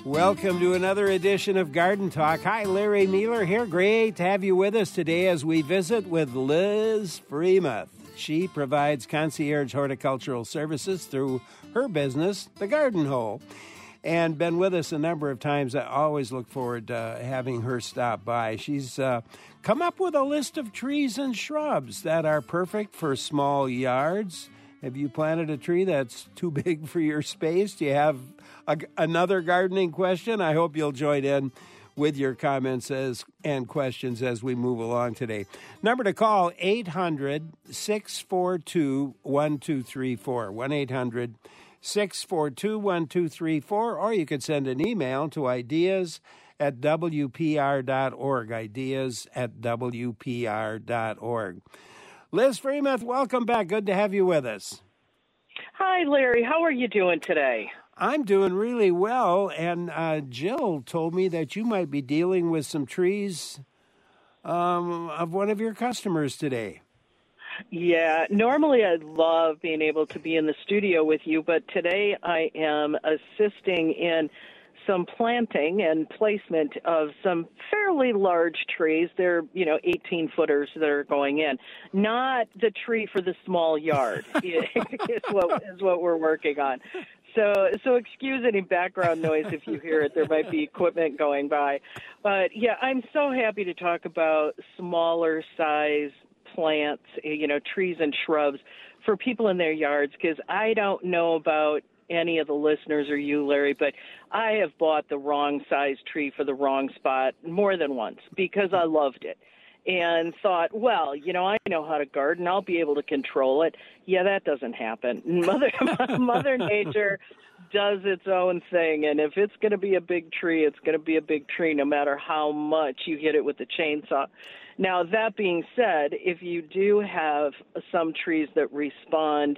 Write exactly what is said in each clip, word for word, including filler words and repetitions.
Welcome to another edition of Garden Talk. Hi, Larry Mueller here. Great to have you with us today as we visit with Liz Freemuth. She provides concierge horticultural services through her business, The Garden Hole, and been with us a number of times. I always look forward to having her stop by. She's uh, come up with a list of trees and shrubs that are perfect for small yards. Have you planted a tree that's too big for your space? Do you have a, another gardening question? I hope you'll join in with your comments as, and questions as we move along today. Number to call, eight hundred, six four two, one two three four, one eight hundred, six four two, one two three four, or you could send an email to ideas at w p r dot org, ideas at w p r dot org. Liz Freemuth, welcome back. Good to have you with us. Hi, Larry. How are you doing today? I'm doing really well, and uh, Jill told me that you might be dealing with some trees um, of one of your customers today. Yeah, normally I'd love being able to be in the studio with you, but today I am assisting in some planting and placement of some fairly large trees. They're, you know, eighteen footers that are going in. Not the tree for the small yard is what is what we're working on. So, so excuse any background noise if you hear it. There might be equipment going by. But yeah, I'm so happy to talk about smaller size plants, you know, trees and shrubs for people in their yards, because I don't know about any of the listeners or you, Larry, but I have bought the wrong size tree for the wrong spot more than once because I loved it and thought, well, you know, I know how to garden. I'll be able to control it. Yeah, that doesn't happen. Mother, Mother Nature does its own thing, and if it's going to be a big tree, it's going to be a big tree no matter how much you hit it with the chainsaw. Now, that being said, if you do have some trees that respond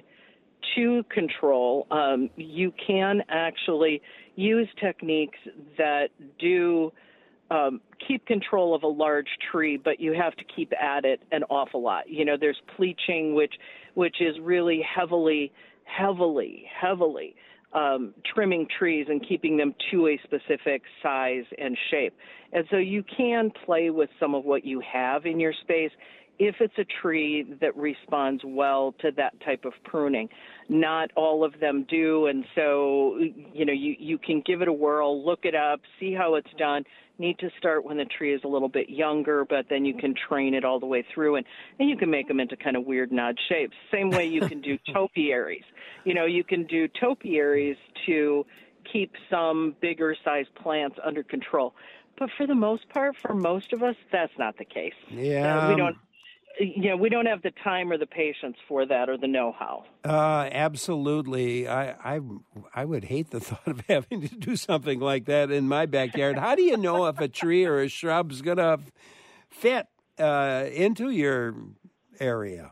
to control, um, you can actually use techniques that do um, keep control of a large tree, but you have to keep at it an awful lot. You know, there's pleaching, which which is really heavily, heavily, heavily um, trimming trees and keeping them to a specific size and shape. And so you can play with some of what you have in your space if it's a tree that responds well to that type of pruning. Not all of them do, and so, you know, you, you can give it a whirl, look it up, see how it's done. Need to start when the tree is a little bit younger, but then you can train it all the way through, and, and you can make them into kind of weird and odd shapes. Same way you can do topiaries. You know, you can do topiaries to keep some bigger sized plants under control. But for the most part, for most of us, that's not the case. Yeah. Uh, we don't. You know, we don't have the time or the patience for that or the know-how. Uh, absolutely. I, I I would hate the thought of having to do something like that in my backyard. How do you know if a tree or a shrub is going to fit uh, into your area?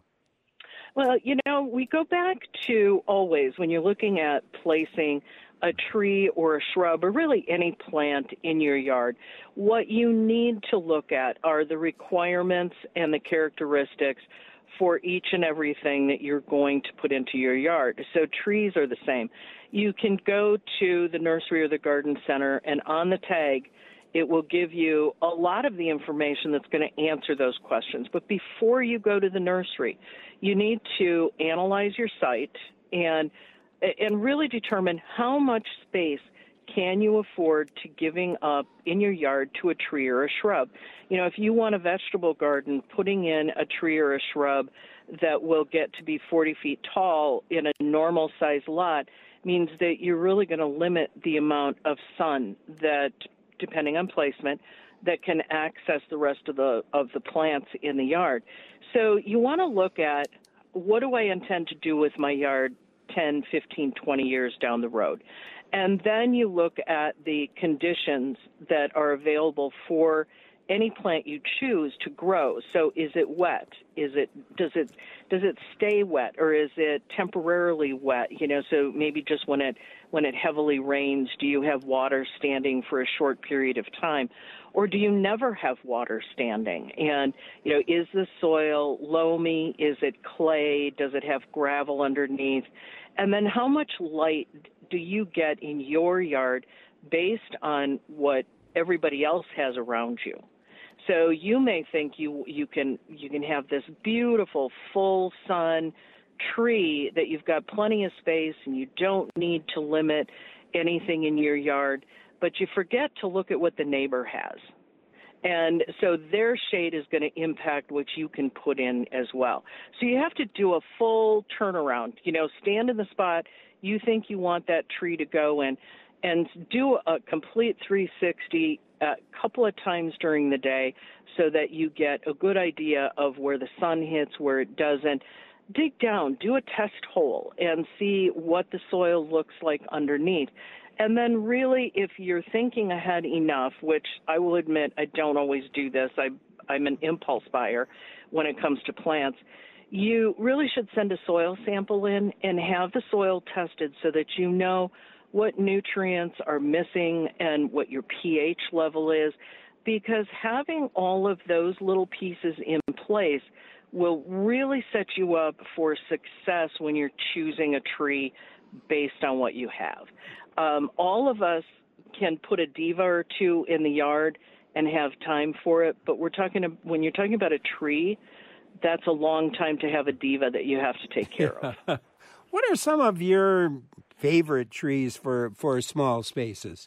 Well, you know, we go back to always when you're looking at placing a tree or a shrub or really any plant in your yard, what you need to look at are the requirements and the characteristics for each and everything that you're going to put into your yard. So trees are the same. You can go to the nursery or the garden center, and on the tag, it will give you a lot of the information that's going to answer those questions. But before you go to the nursery, you need to analyze your site and and really determine how much space can you afford to giving up in your yard to a tree or a shrub. You know, if you want a vegetable garden, putting in a tree or a shrub that will get to be forty feet tall in a normal size lot means that you're really going to limit the amount of sun that, depending on placement, that can access the rest of the of the plants in the yard. So you want to look at, what do I intend to do with my yard ten, fifteen, twenty years down the road? And then you look at the conditions that are available for any plant you choose to grow. So is it wet? Is it does it does it stay wet, or is it temporarily wet? You know, so maybe just when it when it heavily rains, do you have water standing for a short period of time, or do you never have water standing? And you know, is the soil loamy? Is it clay? Does it have gravel underneath? And then how much light do you get in your yard based on what everybody else has around you. So you may think you you can you can have this beautiful full sun tree that you've got plenty of space and you don't need to limit anything in your yard, but you forget to look at what the neighbor has. And so their shade is going to impact what you can put in as well. So you have to do a full turnaround, you know, stand in the spot you think you want that tree to go in and do a complete three sixty a couple of times during the day so that you get a good idea of where the sun hits, where it doesn't. Dig down, do a test hole and see what the soil looks like underneath. And then really, if you're thinking ahead enough, which I will admit I don't always do this, I, I'm an impulse buyer when it comes to plants, you really should send a soil sample in and have the soil tested so that you know what nutrients are missing and what your pH level is, because having all of those little pieces in place will really set you up for success when you're choosing a tree based on what you have. Um, all of us can put a diva or two in the yard and have time for it, but we're talking when you're talking about a tree, that's a long time to have a diva that you have to take care of. What are some of your favorite trees for, for small spaces?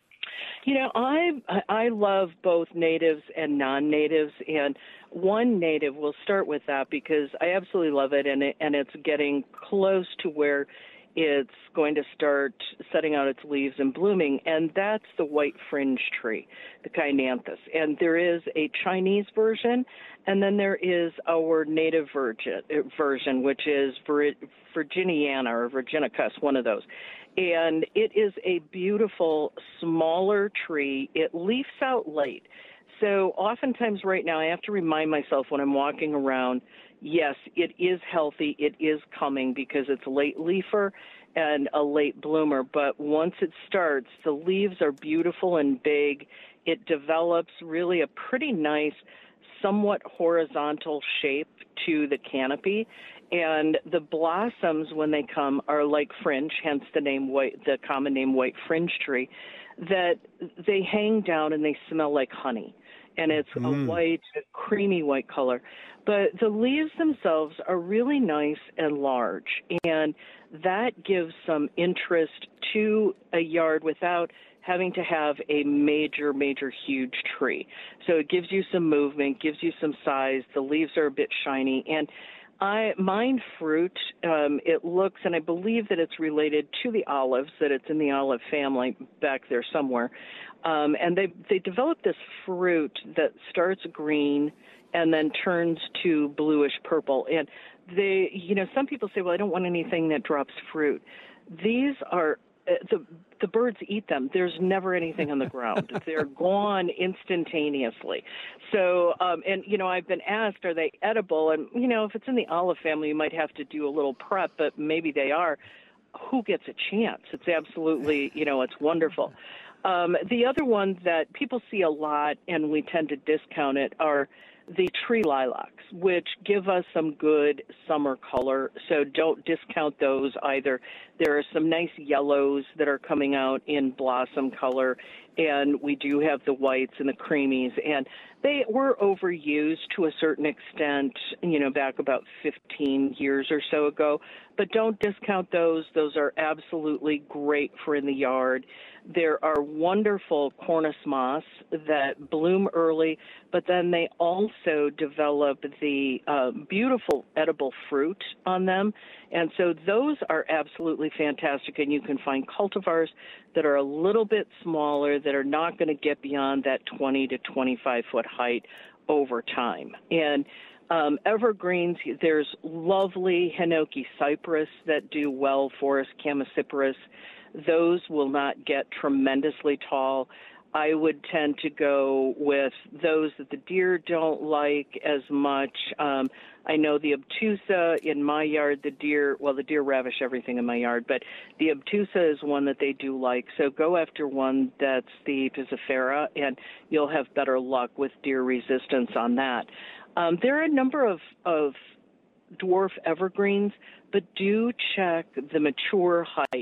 You know, I I love both natives and non-natives, and one native, we'll start with that because I absolutely love it, and it, and it's getting close to where it's going to start setting out its leaves and blooming, and that's the white fringe tree, the Chionanthus. And there is a Chinese version, and then there is our native virgin, version, which is Vir- Virginiana or Virginicus, one of those. And it is a beautiful, smaller tree. It leaves out late. So oftentimes right now I have to remind myself when I'm walking around, yes, it is healthy, it is coming because it's a late leafer and a late bloomer. But once it starts, the leaves are beautiful and big. It develops really a pretty nice, somewhat horizontal shape to the canopy. And the blossoms, when they come, are like fringe, hence the name white, the common name white fringe tree, that they hang down and they smell like honey. And it's mm. a white, a creamy white color. But the leaves themselves are really nice and large, and that gives some interest to a yard without having to have a major, major, huge tree. So it gives you some movement, gives you some size. The leaves are a bit shiny. And I mine fruit. Um, it looks, and I believe that it's related to the olives, that it's in the olive family back there somewhere. Um, and they they develop this fruit that starts green and then turns to bluish purple. And they, you know, some people say, well, I don't want anything that drops fruit. These are uh, the the birds eat them. There's never anything on the ground. They're gone instantaneously. So, um, and, you know, I've been asked, are they edible? And, you know, if it's in the olive family, you might have to do a little prep, but maybe they are. Who gets a chance? It's absolutely, you know, it's wonderful. Um, the other ones that people see a lot, and we tend to discount it, are the tree lilacs, which give us some good summer color, so don't discount those either. There are some nice yellows that are coming out in blossom color, and we do have the whites and the creamies, and they were overused to a certain extent, you know, back about fifteen years or so ago, but don't discount those. Those are absolutely great for in the yard. There are wonderful Cornus moss that bloom early, but then they also develop the uh, beautiful edible fruit on them. And so those are absolutely fantastic, and you can find cultivars that are a little bit smaller that are not going to get beyond that twenty to twenty-five foot height over time. And um, evergreens, there's lovely Hinoki cypress that do well for us, Chamaecyparis. Those will not get tremendously tall. I would tend to go with those that the deer don't like as much. Um, I know the obtusa in my yard, the deer, well, the deer ravish everything in my yard, but the obtusa is one that they do like. So go after one that's the Piscifera, and you'll have better luck with deer resistance on that. Um, there are a number of, of dwarf evergreens, but do check the mature height.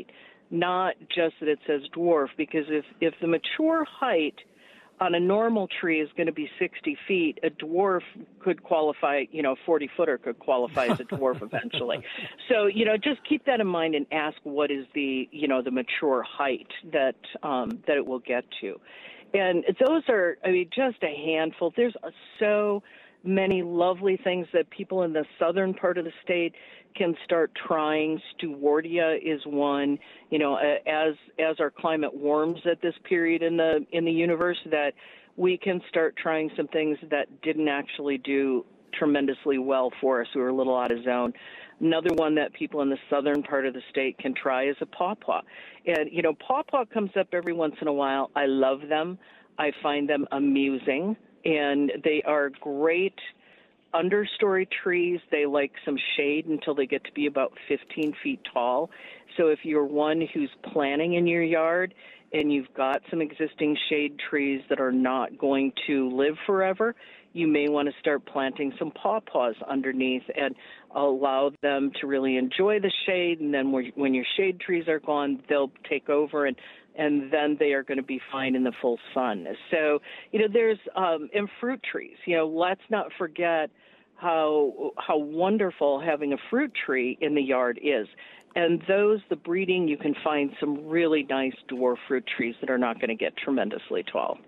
not just that it says dwarf, because if, if the mature height on a normal tree is going to be sixty feet, a dwarf could qualify, you know, a forty-footer could qualify as a dwarf eventually. So, you know, just keep that in mind and ask what is the, you know, the mature height that um, that it will get to. And those are, I mean, just a handful. There's so many lovely things that people in the southern part of the state can start trying. Stewardia is one. You know, as as our climate warms at this period in the in the universe, that we can start trying some things that didn't actually do tremendously well for us. We were a little out of zone. Another one that people in the southern part of the state can try is a pawpaw. And, you know, pawpaw comes up every once in a while. I love them. I find them amusing, and they are great understory trees. They like some shade until they get to be about fifteen feet tall. So if you're one who's planning in your yard and you've got some existing shade trees that are not going to live forever, you may want to start planting some pawpaws underneath and allow them to really enjoy the shade. And then when your shade trees are gone, they'll take over, and and then they are going to be fine in the full sun. So, you know, there's, um, and fruit trees, you know, let's not forget how how wonderful having a fruit tree in the yard is. And those, the breeding, you can find some really nice dwarf fruit trees that are not going to get tremendously tall.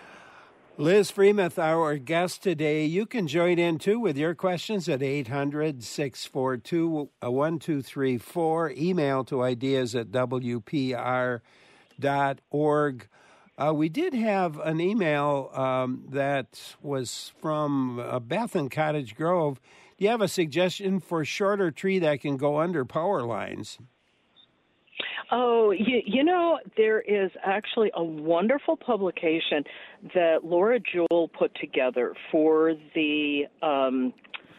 Liz Freemuth, our guest today. You can join in, too, with your questions at eight hundred, six four two, one two three four. Email to ideas at w p r dot org. Uh, we did have an email um, that was from uh, Beth in Cottage Grove. Do you have a suggestion for a shorter tree that can go under power lines? Oh, you, you know, there is actually a wonderful publication that Laura Jewell put together for the, um,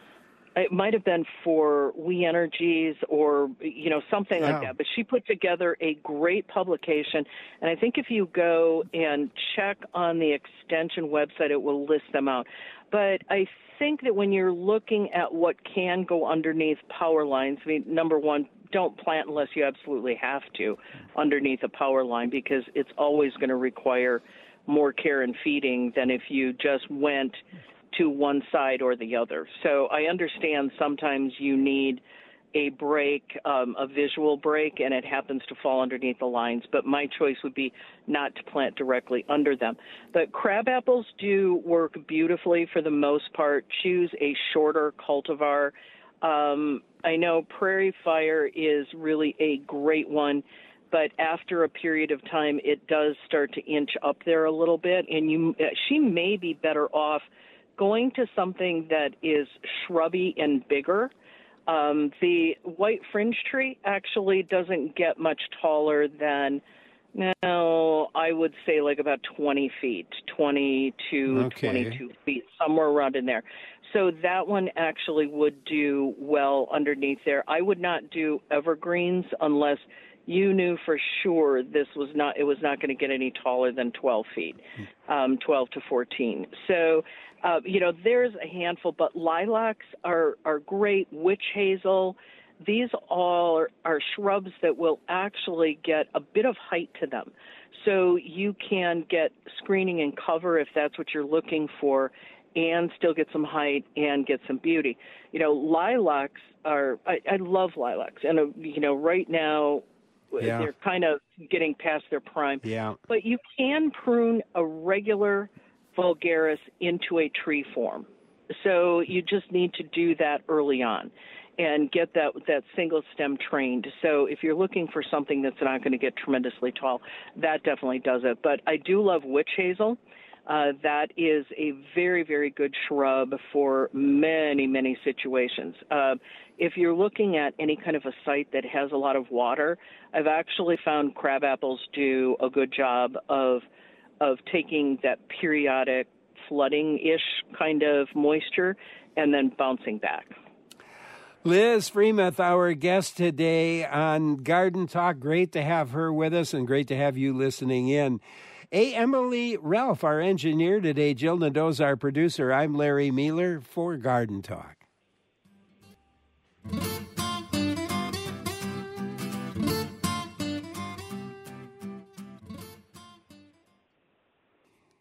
it might have been for We Energies or, you know, something yeah. like that. But she put together a great publication. And I think if you go and check on the extension website, it will list them out. But I think that when you're looking at what can go underneath power lines, I mean, number one, don't plant unless you absolutely have to underneath a power line, because it's always going to require more care and feeding than if you just went to one side or the other. So I understand sometimes you need a break, um, a visual break, and it happens to fall underneath the lines. But my choice would be not to plant directly under them. But crab apples do work beautifully for the most part. Choose a shorter cultivar. Um, I know Prairie Fire is really a great one, but after a period of time, it does start to inch up there a little bit, and you, she may be better off going to something that is shrubby and bigger. Um, the white fringe tree actually doesn't get much taller than, no, I would say like about twenty feet, twenty-two, okay. twenty-two feet, somewhere around in there. So that one actually would do well underneath there. I would not do evergreens unless you knew for sure this was not, it was not going to get any taller than twelve feet, um, twelve to fourteen. So, uh, you know, there's a handful, but lilacs are, are great. Witch hazel, these all are, are shrubs that will actually get a bit of height to them. So you can get screening and cover if that's what you're looking for, and still get some height and get some beauty. You know, lilacs are, I, I love lilacs. And, uh, you know, right now, yeah. they're kind of getting past their prime. Yeah. But you can prune a regular vulgaris into a tree form. So you just need to do that early on and get that, that single stem trained. So if you're looking for something that's not going to get tremendously tall, that definitely does it. But I do love witch hazel. Uh, that is a very, very good shrub for many, many situations. Uh, if you're looking at any kind of a site that has a lot of water, I've actually found crab apples do a good job of of taking that periodic flooding-ish kind of moisture and then bouncing back. Liz Freemuth, our guest today on Garden Talk. Great to have her with us and great to have you listening in. Hey, Emily Ralph, our engineer today. Jill Nadeau's our producer. I'm Larry Mealer for Garden Talk.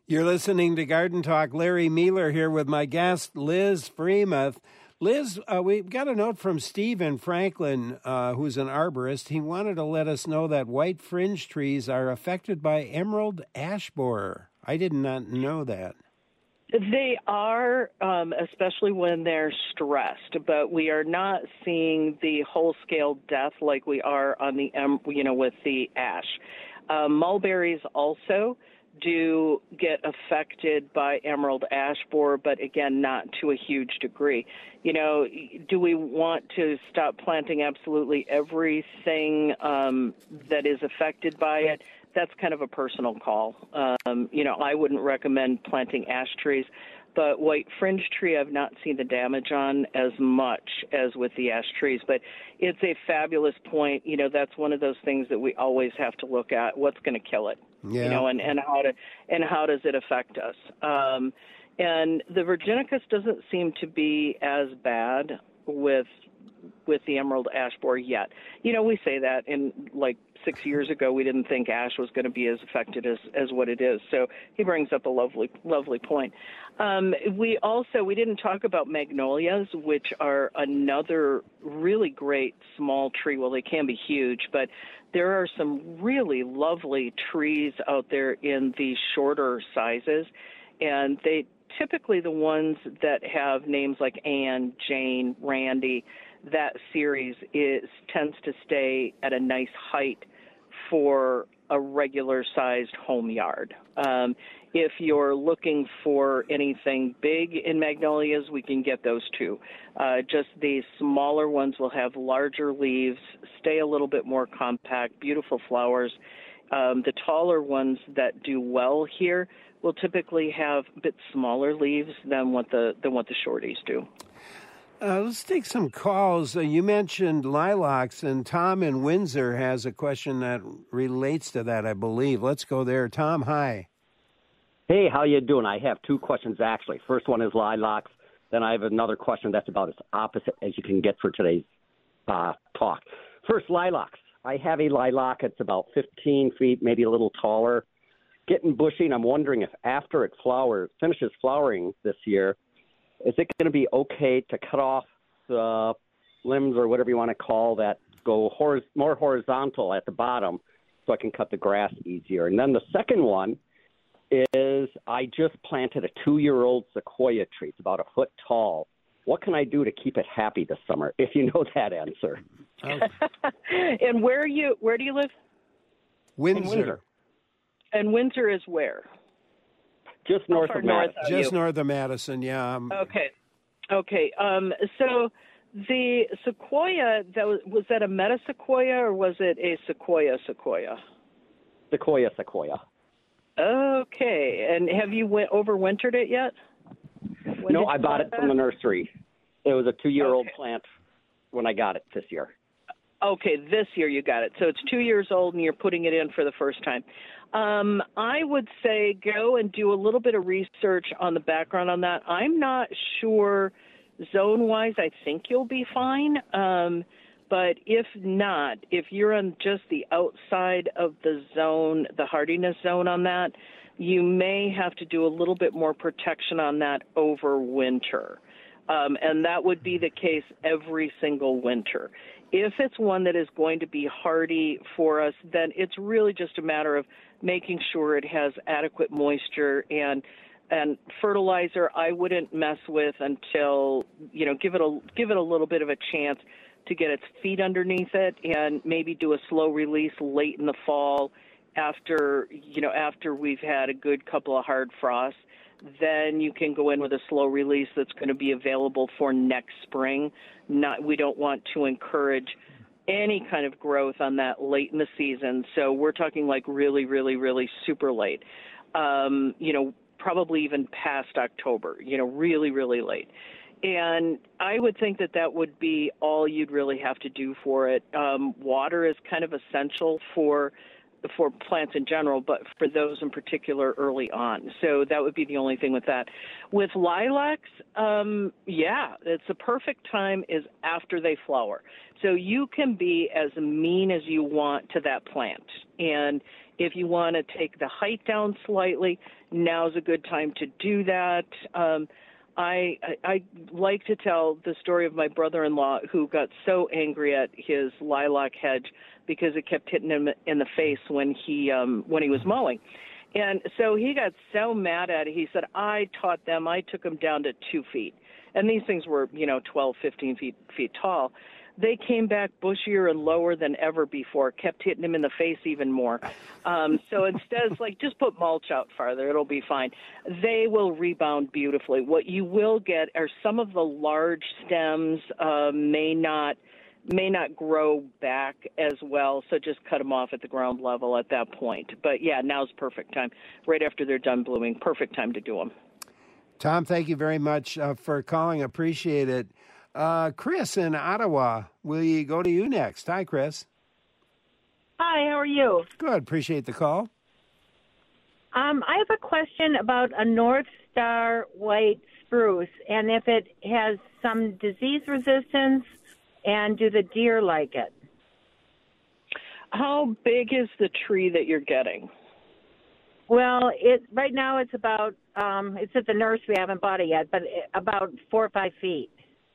You're listening to Garden Talk. Larry Mealer here with my guest, Liz Freemuth. Liz, uh, we got a note from Steve in Franklin, uh, who's an arborist. He wanted to let us know that white fringe trees are affected by emerald ash borer. I did not know that. They are, um, especially when they're stressed, but we are not seeing the whole-scale death like we are on the, um, you know, with the ash. Uh, mulberries also do get affected by emerald ash borer, but again, not to a huge degree. You know, do we want to stop planting absolutely everything um, that is affected by it? That's kind of a personal call. Um, you know, I wouldn't recommend planting ash trees, but white fringe tree I've not seen the damage on as much as with the ash trees. But it's a fabulous point. You know, that's one of those things that we always have to look at. What's going to kill it? Yeah. You know, and, and how to and how does it affect us? Um, and the Virginicus doesn't seem to be as bad with with the emerald ash borer yet. You know, we say that in like six years ago, we didn't think ash was going to be as affected as, as what it is. So he brings up a lovely, lovely point. Um, we also, we didn't talk about magnolias, which are another really great small tree. Well, they can be huge, but there are some really lovely trees out there in the shorter sizes, and they typically the ones that have names like Anne, Jane, Randy. That series is tends to stay at a nice height for a regular-sized home yard. Um, if you're looking for anything big in magnolias, we can get those too. Uh, just the smaller ones will have larger leaves, stay a little bit more compact, beautiful flowers. Um, the taller ones that do well here will typically have a bit smaller leaves than what the than what the shorties do. Uh, let's take some calls. Uh, you mentioned lilacs, and Tom in Windsor has a question that relates to that, I believe. Let's go there. Tom, hi. Hey, how you doing? I have two questions, actually. First one is lilacs. Then I have another question that's about as opposite as you can get for today's uh, talk. First, lilacs. I have a lilac. It's about fifteen feet, maybe a little taller, getting bushy, and I'm wondering if after it flowers, finishes flowering this year, is it going to be okay to cut off the limbs or whatever you want to call that, go hor- more horizontal at the bottom so I can cut the grass easier? And then the second one is I just planted a two-year-old sequoia tree. It's about a foot tall. What can I do to keep it happy this summer, if you know that answer? Oh. And where are you? Where do you live? Windsor. In Windsor. And Windsor is where? Just How north far of north Madison. are Just you? north of Madison, yeah. Um, Okay. Okay. Um, so the sequoia, that was, was that a meta sequoia or was it a sequoia sequoia? Sequoia, sequoia. Okay. And have you went overwintered it yet? When No, did I you bought plant it from that? the nursery. It was a two-year-old Okay. plant when I got it this year. Okay, this year you got it. So it's two years old and you're putting it in for the first time. Um, I would say go and do a little bit of research on the background on that. I'm not sure zone-wise. I think you'll be fine. Um, but if not, if you're on just the outside of the zone, the hardiness zone on that, you may have to do a little bit more protection on that over winter. Um, and that would be the case every single winter. If it's one that is going to be hardy for us, then it's really just a matter of making sure it has adequate moisture and and fertilizer. I wouldn't mess with until, you know, give it a give it a little bit of a chance to get its feet underneath it, and maybe do a slow release late in the fall after, you know, after we've had a good couple of hard frosts. Then you can go in with a slow release that's going to be available for next spring. Not, we don't want to encourage any kind of growth on that late in the season. So we're talking like really, really, really super late. Um, you know, probably even past October, you know, really, really late. And I would think that that would be all you'd really have to do for it. Um, water is kind of essential for for plants in general, but for those in particular early on. So that would be the only thing with that. With lilacs, um, yeah, it's the perfect time is after they flower. So you can be as mean as you want to that plant. And if you want to take the height down slightly, now's a good time to do that. Um, I, I I like to tell the story of my brother-in-law who got so angry at his lilac hedge because it kept hitting him in the face when he um, when he was mowing. And so he got so mad at it, he said, I taught them, I took them down to two feet. And these things were, you know, twelve, fifteen feet, feet tall. They came back bushier and lower than ever before, kept hitting him in the face even more. Um, so instead, it's like, just put mulch out farther. It'll be fine. They will rebound beautifully. What you will get are some of the large stems uh, may not may not grow back as well, so just cut them off at the ground level at that point. But, yeah, now's perfect time. Right after they're done blooming, perfect time to do them. Tom, thank you very much uh, for calling. Appreciate it. Uh, Chris in Ottawa, will you go to you next? Hi, Chris. Hi, how are you? Good. Appreciate the call. Um, I have a question about a North Star white spruce, and if it has some disease resistance, and do the deer like it? How big is the tree that you're getting? Well, it right now it's about, um, it's at the nursery, we haven't bought it yet, but about four or five feet.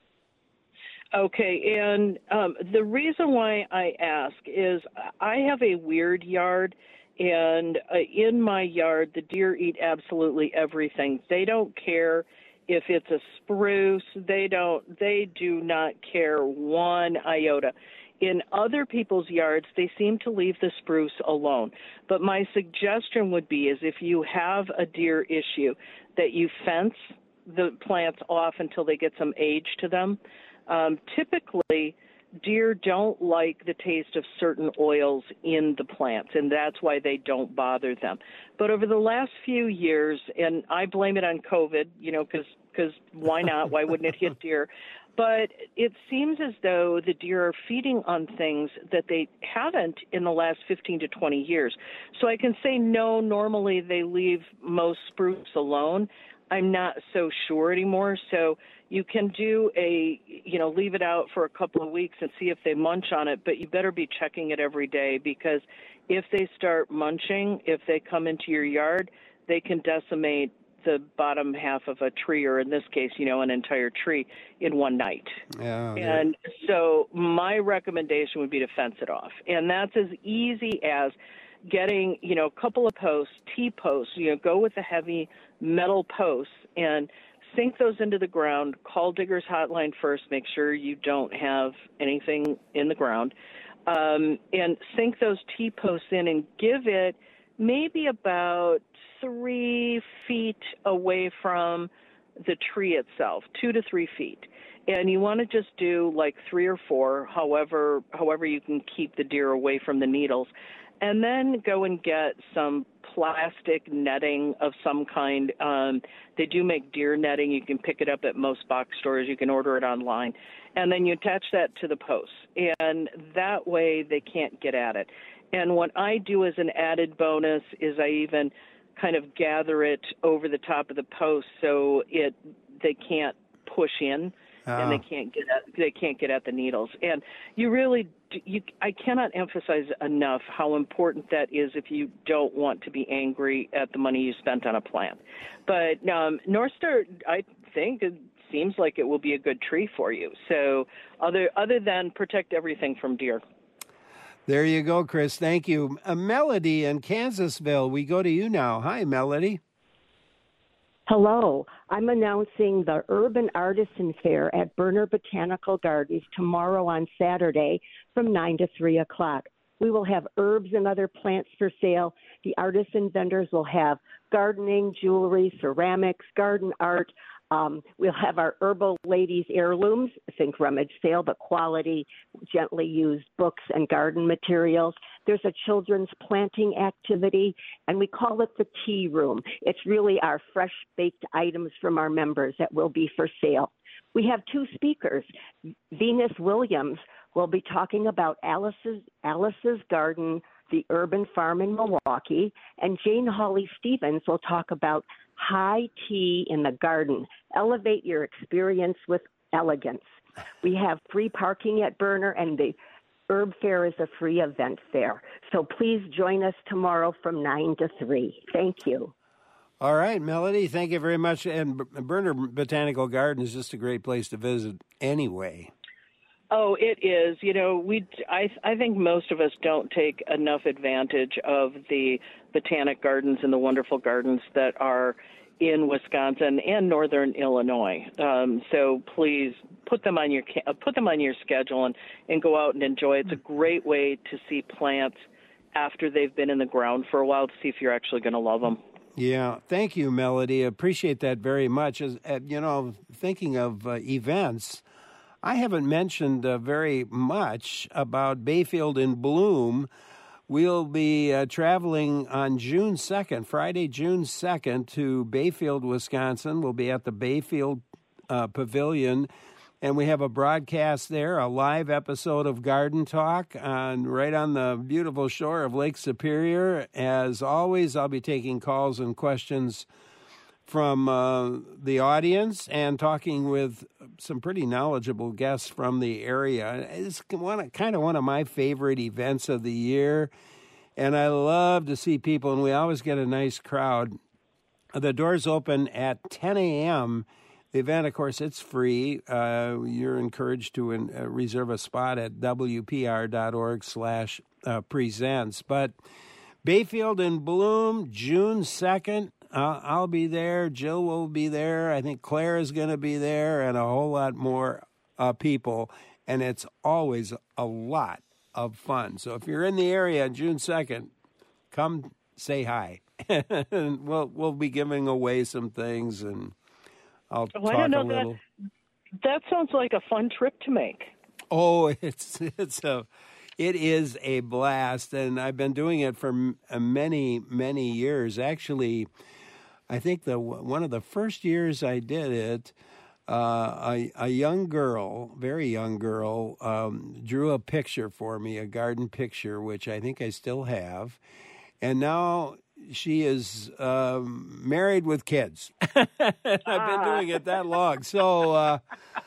Okay, and um, the reason why I ask is I have a weird yard, and uh, in my yard, the deer eat absolutely everything. They don't care if it's a spruce. They don't. They do not care one iota. In other people's yards, they seem to leave the spruce alone. But my suggestion would be is if you have a deer issue, that you fence the plants off until they get some age to them. Um, typically, deer don't like the taste of certain oils in the plants, and that's why they don't bother them. But over the last few years, and I blame it on COVID, you know, because because why not? Why wouldn't it hit deer? But it seems as though the deer are feeding on things that they haven't in the last fifteen to twenty years. So I can say no, normally they leave most spruce alone. I'm not so sure anymore. So you can do a, you know, leave it out for a couple of weeks and see if they munch on it, but you better be checking it every day, because if they start munching, if they come into your yard, they can decimate the bottom half of a tree, or in this case, you know, an entire tree in one night. Yeah, and so my recommendation would be to fence it off. And that's as easy as getting, you know, a couple of posts, T-posts, you know, go with the heavy metal posts and sink those into the ground. Call Digger's Hotline first. Make sure you don't have anything in the ground. Um, and sink those T-posts in and give it maybe about three feet away from the tree itself, two to three feet. And you want to just do like three or four, however, however you can keep the deer away from the needles. And then go and get some plastic netting of some kind. Um, they do make deer netting. You can pick it up at most box stores. You can order it online. And then you attach that to the posts. And that way they can't get at it. And what I do as an added bonus is I even kind of gather it over the top of the post so it they can't push in. Oh. And they can't get at, they can't get at the needles. And you really, you, I cannot emphasize enough how important that is if you don't want to be angry at the money you spent on a plant. But um, North Star, I think, it seems like it will be a good tree for you. So other other than protect everything from deer. There you go, Chris. Thank you. Uh, Melody in Kansasville, we go to you now. Hi, Melody. Hello. I'm announcing the Urban Artisan Fair at Berner Botanical Gardens tomorrow on Saturday from nine to three o'clock. We will have herbs and other plants for sale. The artisan vendors will have gardening, jewelry, ceramics, garden art. Um, we'll have our Herbal Ladies heirlooms, think rummage sale, but quality, gently used books and garden materials. There's a children's planting activity, and we call it the tea room. It's really our fresh baked items from our members that will be for sale. We have two speakers. Venus Williams will be talking about Alice's, Alice's Garden, the urban farm in Milwaukee, and Jane Hawley Stevens will talk about high tea in the garden. Elevate your experience with elegance. We have free parking at Berner, and the Herb Fair is a free event there. So please join us tomorrow from nine to three. Thank you. All right, Melody, thank you very much. And Berner Botanical Garden is just a great place to visit anyway. Oh, it is. You know, we I I think most of us don't take enough advantage of the botanic gardens and the wonderful gardens that are in Wisconsin and northern Illinois. Um, so please put them on your put them on your schedule and, and go out and enjoy. It's a great way to see plants after they've been in the ground for a while to see if you're actually going to love them. Yeah, thank you, Melody. Appreciate that very much. As uh, you know, thinking of uh, events, I haven't mentioned uh, very much about Bayfield in Bloom. We'll be uh, traveling on June second, Friday, June second, to Bayfield, Wisconsin. We'll be at the Bayfield uh, Pavilion, and we have a broadcast there, a live episode of Garden Talk, on, right on the beautiful shore of Lake Superior. As always, I'll be taking calls and questions from uh, the audience and talking with some pretty knowledgeable guests from the area. It's one, kind of one of my favorite events of the year, and I love to see people, and we always get a nice crowd. The doors open at ten a.m., The event, of course, it's free. Uh, you're encouraged to in, uh, reserve a spot at W P R dot org slash presents. But Bayfield in Bloom, June second, uh, I'll be there. Jill will be there. I think Claire is going to be there, and a whole lot more uh, people. And it's always a lot of fun. So if you're in the area June second, come say hi. we'll, we'll be giving away some things, and I'll oh, talk I don't know a little. That, that sounds like a fun trip to make. Oh, it's it's a it is a blast, and I've been doing it for m- many many years. Actually, I think the one of the first years I did it, uh, a a young girl, very young girl, um, drew a picture for me, a garden picture, which I think I still have, and now she is um, married with kids. I've been doing it that long. So, uh,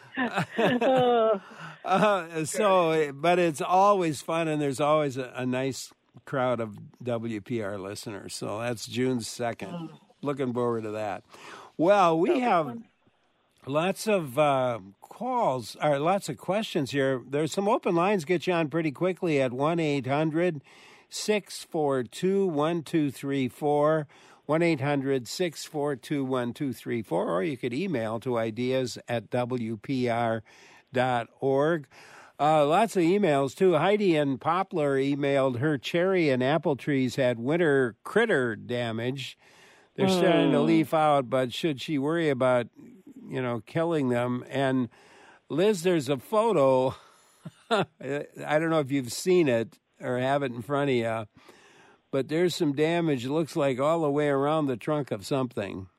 uh, so, but it's always fun, and there's always a, a nice crowd of W P R listeners. So that's June second. Looking forward to that. Well, we have lots of uh, calls, or lots of questions here. There's some open lines. Get you on pretty quickly at one eight hundred six four two one two three four, one eight hundred six four two one two three four, or you could email to ideas at W P R dot org. Uh, lots of emails, too. Heidi in Poplar emailed her cherry and apple trees had winter critter damage. They're mm. starting to leaf out, but should she worry about, you know, killing them? And, Liz, there's a photo. I don't know if you've seen it or have it in front of you, but there's some damage, it looks like, all the way around the trunk of something.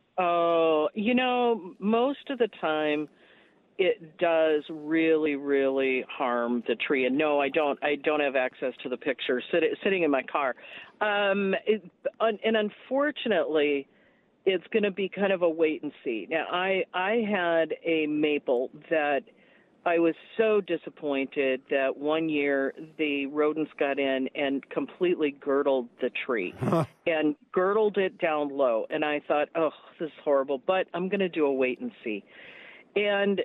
Oh, you know, most of the time it does really, really harm the tree. And no, I don't I don't have access to the picture sit, sitting in my car. Um, it, and unfortunately, it's going to be kind of a wait and see. Now, I, I had a maple that I was so disappointed that one year the rodents got in and completely girdled the tree and girdled it down low. And I thought, oh, this is horrible, but I'm going to do a wait and see. And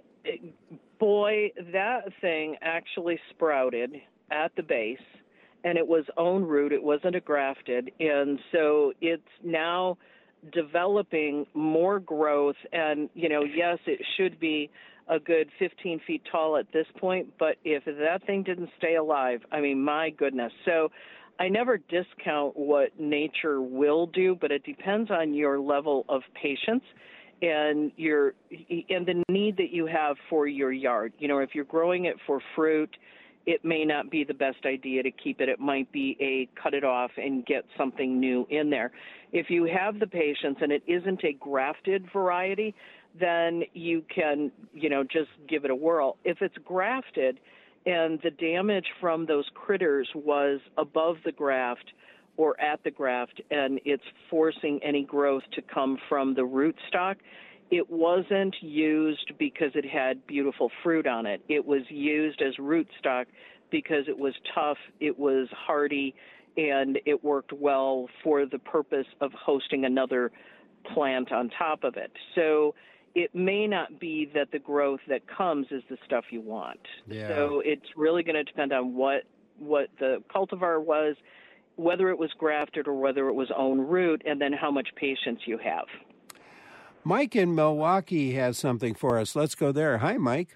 boy, that thing actually sprouted at the base, and it was own root. It wasn't a grafted. And so it's now developing more growth. And, you know, yes, it should be a good fifteen feet tall at this point, but if that thing didn't stay alive, I mean, my goodness. So I never discount what nature will do, but it depends on your level of patience and your and the need that you have for your yard. You know, if you're growing it for fruit, it may not be the best idea to keep it. It might be a cut it off and get something new in there. If you have the patience and it isn't a grafted variety, then you can, you know, just give it a whirl. If it's grafted and the damage from those critters was above the graft or at the graft and it's forcing any growth to come from the rootstock, it wasn't used because it had beautiful fruit on it. It was used as rootstock because it was tough, it was hardy, and it worked well for the purpose of hosting another plant on top of it. So it may not be that the growth that comes is the stuff you want. Yeah. So it's really going to depend on what what the cultivar was, whether it was grafted or whether it was own root, and then how much patience you have. Mike in Milwaukee has something for us. Let's go there. Hi, Mike.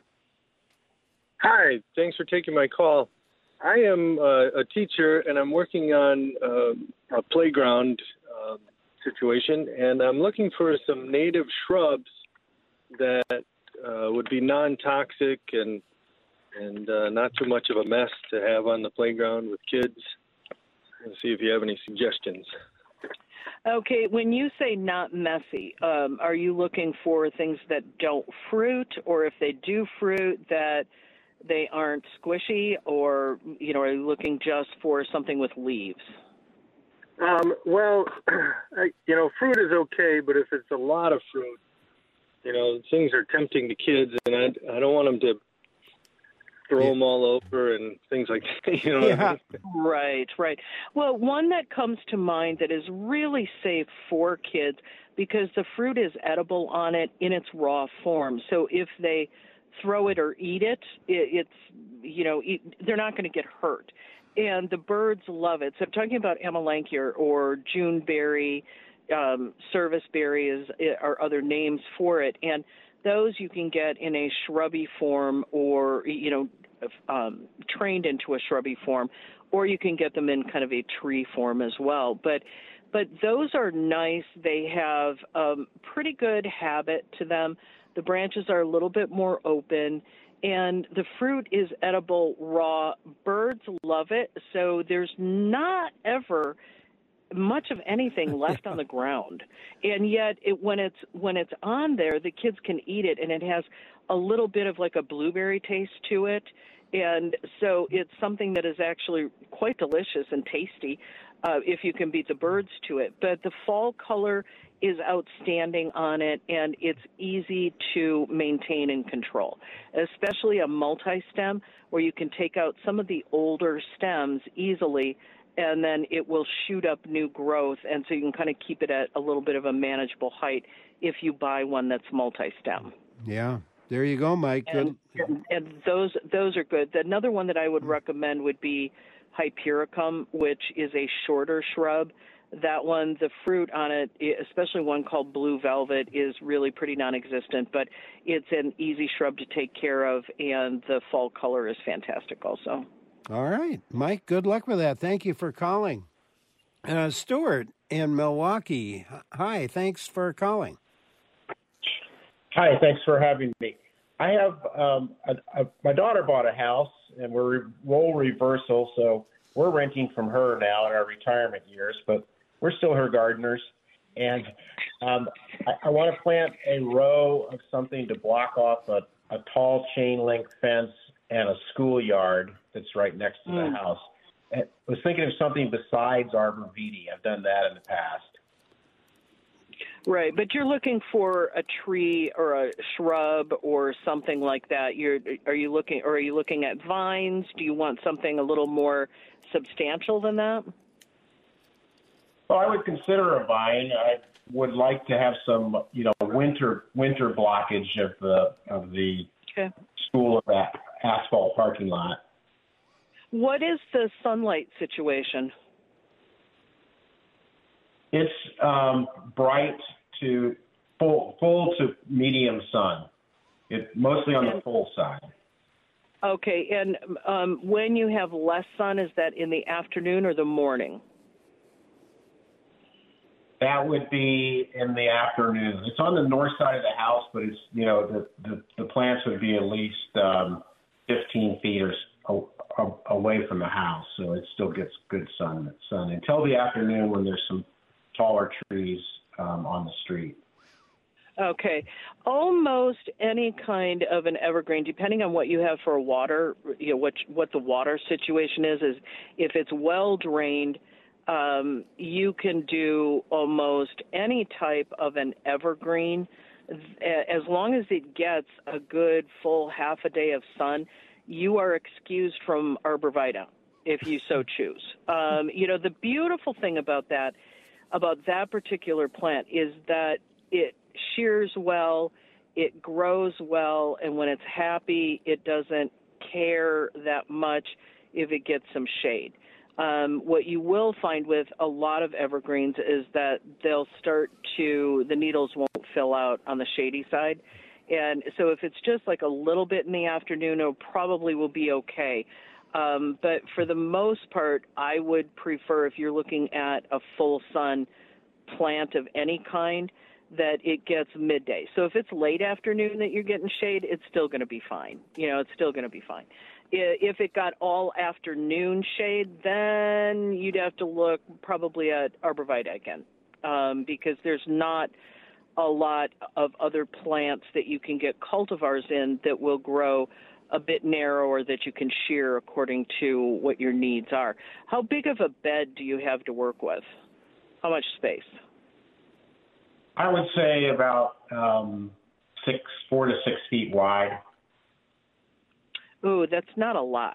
Hi, thanks for taking my call. I am uh, a teacher, and I'm working on uh, a playground uh, situation, and I'm looking for some native shrubs that uh, would be non-toxic and and uh, not too much of a mess to have on the playground with kids. And see if you have any suggestions. Okay, when you say not messy, um, are you looking for things that don't fruit, or if they do fruit, that they aren't squishy, or, you know, are you looking just for something with leaves? Um, well, I, you know, fruit is okay, but if it's a lot of fruit, you know, things are tempting to kids, and I, I don't want them to throw them all over and things like that. You know Yeah. what I mean? Right, right. Well, one that comes to mind that is really safe for kids because the fruit is edible on it in its raw form. So if they throw it or eat it, it it's, you know, eat, they're not going to get hurt. And the birds love it. So I'm talking about amelanchier or Juneberry, um, serviceberry is, are other names for it. And those you can get in a shrubby form or, you know, um, trained into a shrubby form, or you can get them in kind of a tree form as well. But but those are nice. They have um, pretty good habit to them. The branches are a little bit more open, and the fruit is edible raw. Birds love it, so there's not ever much of anything left on the ground, and yet it, when it's when it's on there, the kids can eat it, and it has a little bit of like a blueberry taste to it, and so it's something that is actually quite delicious and tasty uh, if you can beat the birds to it. But the fall color is outstanding on it, and it's easy to maintain and control, especially a multi-stem where you can take out some of the older stems easily, and then it will shoot up new growth, and so you can kind of keep it at a little bit of a manageable height if you buy one that's multi-stem. Yeah, there you go, Mike. And, and, and those those are good. Another one that I would recommend would be Hypericum, which is a shorter shrub. That one, the fruit on it, especially one called Blue Velvet, is really pretty non-existent, but it's an easy shrub to take care of, and the fall color is fantastic also. All right, Mike, good luck with that. Thank you for calling. Uh, Stuart in Milwaukee. Hi, thanks for calling. Hi, thanks for having me. I have, um, a, a, my daughter bought a house, and we're re- role reversal, so we're renting from her now in our retirement years, but we're still her gardeners. And um, I, I want to plant a row of something to block off a, a tall chain link fence and a schoolyard that's right next to Mm. the house. I was thinking of something besides arborvitae. I've done that in the past. Right, but you're looking for a tree or a shrub or something like that. You're, are you looking, or are you looking at vines? Do you want something a little more substantial than that? Well, I would consider a vine. I would like to have some, you know, winter winter blockage of the of the Okay. school of that asphalt parking lot. What is the sunlight situation? It's um, bright to full full to medium sun. It mostly on the full side. Okay, and um, when you have less sun, is that in the afternoon or the morning? That would be in the afternoon. It's on the north side of the house, but it's, you know, the, the, the plants would be at least um, fifteen feet or so away from the house, so it still gets good sun sun until the afternoon when there's some taller trees um, on the street. Okay. Almost any kind of an evergreen, depending on what you have for water, you know, what, what the water situation is, is if it's well drained, um, you can do almost any type of an evergreen. As long as it gets a good full half a day of sun, you are excused from arborvitae if you so choose. Um, you know, the beautiful thing about that, about that particular plant is that it shears well, it grows well, and when it's happy, it doesn't care that much if it gets some shade. Um, what you will find with a lot of evergreens is that they'll start to, the needles won't fill out on the shady side. And so if it's just like a little bit in the afternoon, it probably will be okay. Um, but for the most part, I would prefer, if you're looking at a full sun plant of any kind, that it gets midday. So if it's late afternoon that you're getting shade, it's still going to be fine. You know, it's still going to be fine. If it got all afternoon shade, then you'd have to look probably at arborvitae again, um, because there's not a lot of other plants that you can get cultivars in that will grow a bit narrower that you can shear according to what your needs are. How big of a bed do you have to work with? How much space? I would say about um, six, four to six feet wide. Ooh, that's not a lot.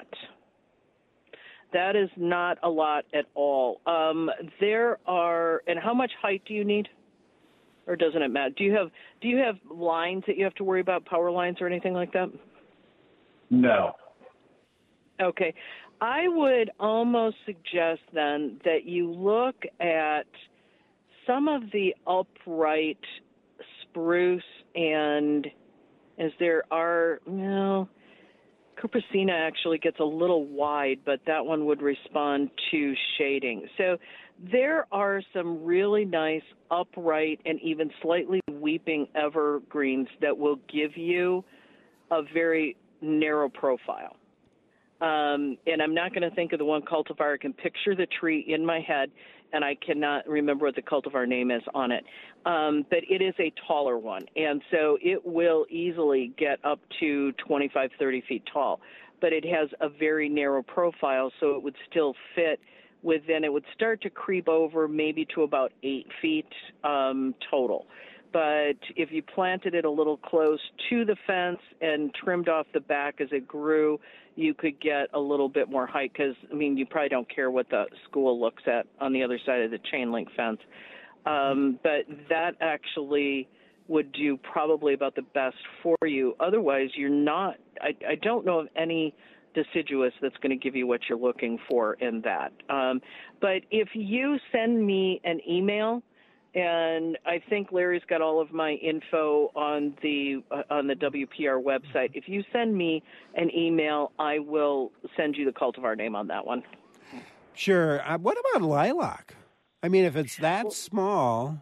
That is not a lot at all. Um, there are, and how much height do you need? Or doesn't it matter? Do you have do you have lines that you have to worry about, power lines or anything like that? No. Okay. I would almost suggest then that you look at some of the upright spruce, and as there are, well, Cupressina actually gets a little wide, but that one would respond to shading. So there are some really nice upright and even slightly weeping evergreens that will give you a very narrow profile. Um, and I'm not going to think of the one cultivar. I can picture the tree in my head, and I cannot remember what the cultivar name is on it. Um, but it is a taller one, and so it will easily get up to twenty-five, thirty feet tall. But it has a very narrow profile, so it would still fit within. It would start to creep over maybe to about eight feet um, total. But if you planted it a little close to the fence and trimmed off the back as it grew, you could get a little bit more height because, I mean, you probably don't care what the school looks at on the other side of the chain link fence. Um, but that actually would do probably about the best for you. Otherwise, you're not, I, I don't know of any deciduous that's going to give you what you're looking for in that. Um, but if you send me an email, and I think Larry's got all of my info on the uh, on the W P R website. If you send me an email, I will send you the cultivar name on that one. Sure. Uh, what about lilac? I mean, if it's that well, small,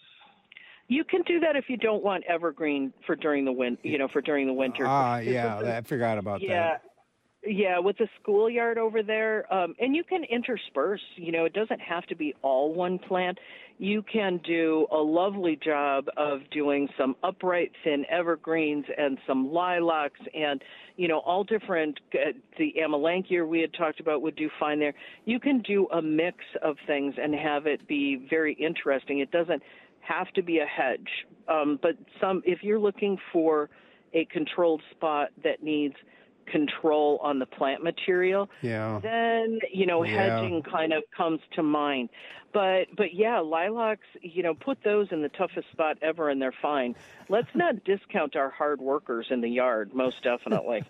you can do that if you don't want evergreen for during the win. You know, for during the winter. Ah, uh, yeah, I forgot about yeah. that. Yeah, with the schoolyard over there, um, and you can intersperse. You know, it doesn't have to be all one plant. You can do a lovely job of doing some upright thin evergreens and some lilacs and, you know, all different. Uh, the amelanchier we had talked about would do fine there. You can do a mix of things and have it be very interesting. It doesn't have to be a hedge, um, but some. If you're looking for a controlled spot that needs control on the plant material, yeah. then, you know, yeah. hedging kind of comes to mind. But, but yeah, lilacs, you know, put those in the toughest spot ever and they're fine. Let's not discount our hard workers in the yard, most definitely.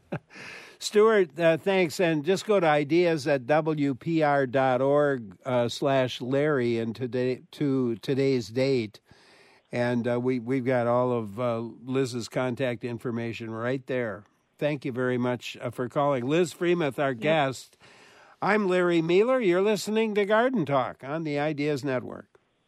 Stuart, uh, thanks. And just go to ideas at W P R dot org uh, slash Larry and today, to today's date. And uh, we, we've got all of uh, Liz's contact information right there. Thank you very much uh, for calling. Liz Freemuth, our yep. guest. I'm Larry Mealer. You're listening to Garden Talk on the Ideas Network.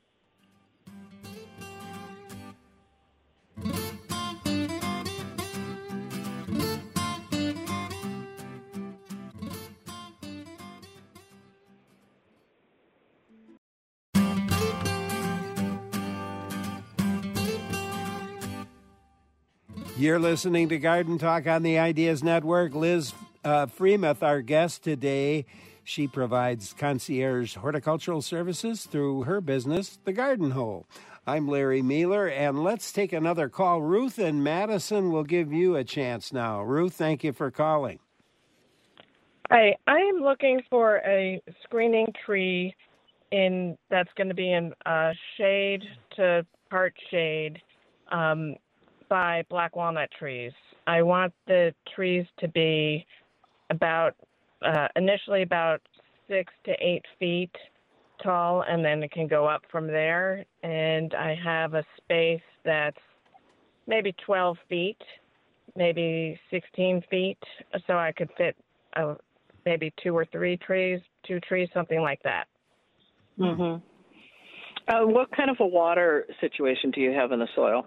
You're listening to Garden Talk on the Ideas Network. Liz uh, Freemuth, our guest today. She provides concierge horticultural services through her business, The Garden Hole. I'm Larry Mealer, and let's take another call. Ruth in Madison will give you a chance now. Ruth, thank you for calling. Hi, I am looking for a screening tree in that's going to be in uh, shade to part shade um, by black walnut trees. I want the trees to be about uh, initially about six to eight feet tall, and then it can go up from there. And I have a space that's maybe twelve feet, maybe sixteen feet, so I could fit uh, maybe two or three trees, two trees, something like that. Mm-hmm. Uh, what kind of a water situation do you have in the soil?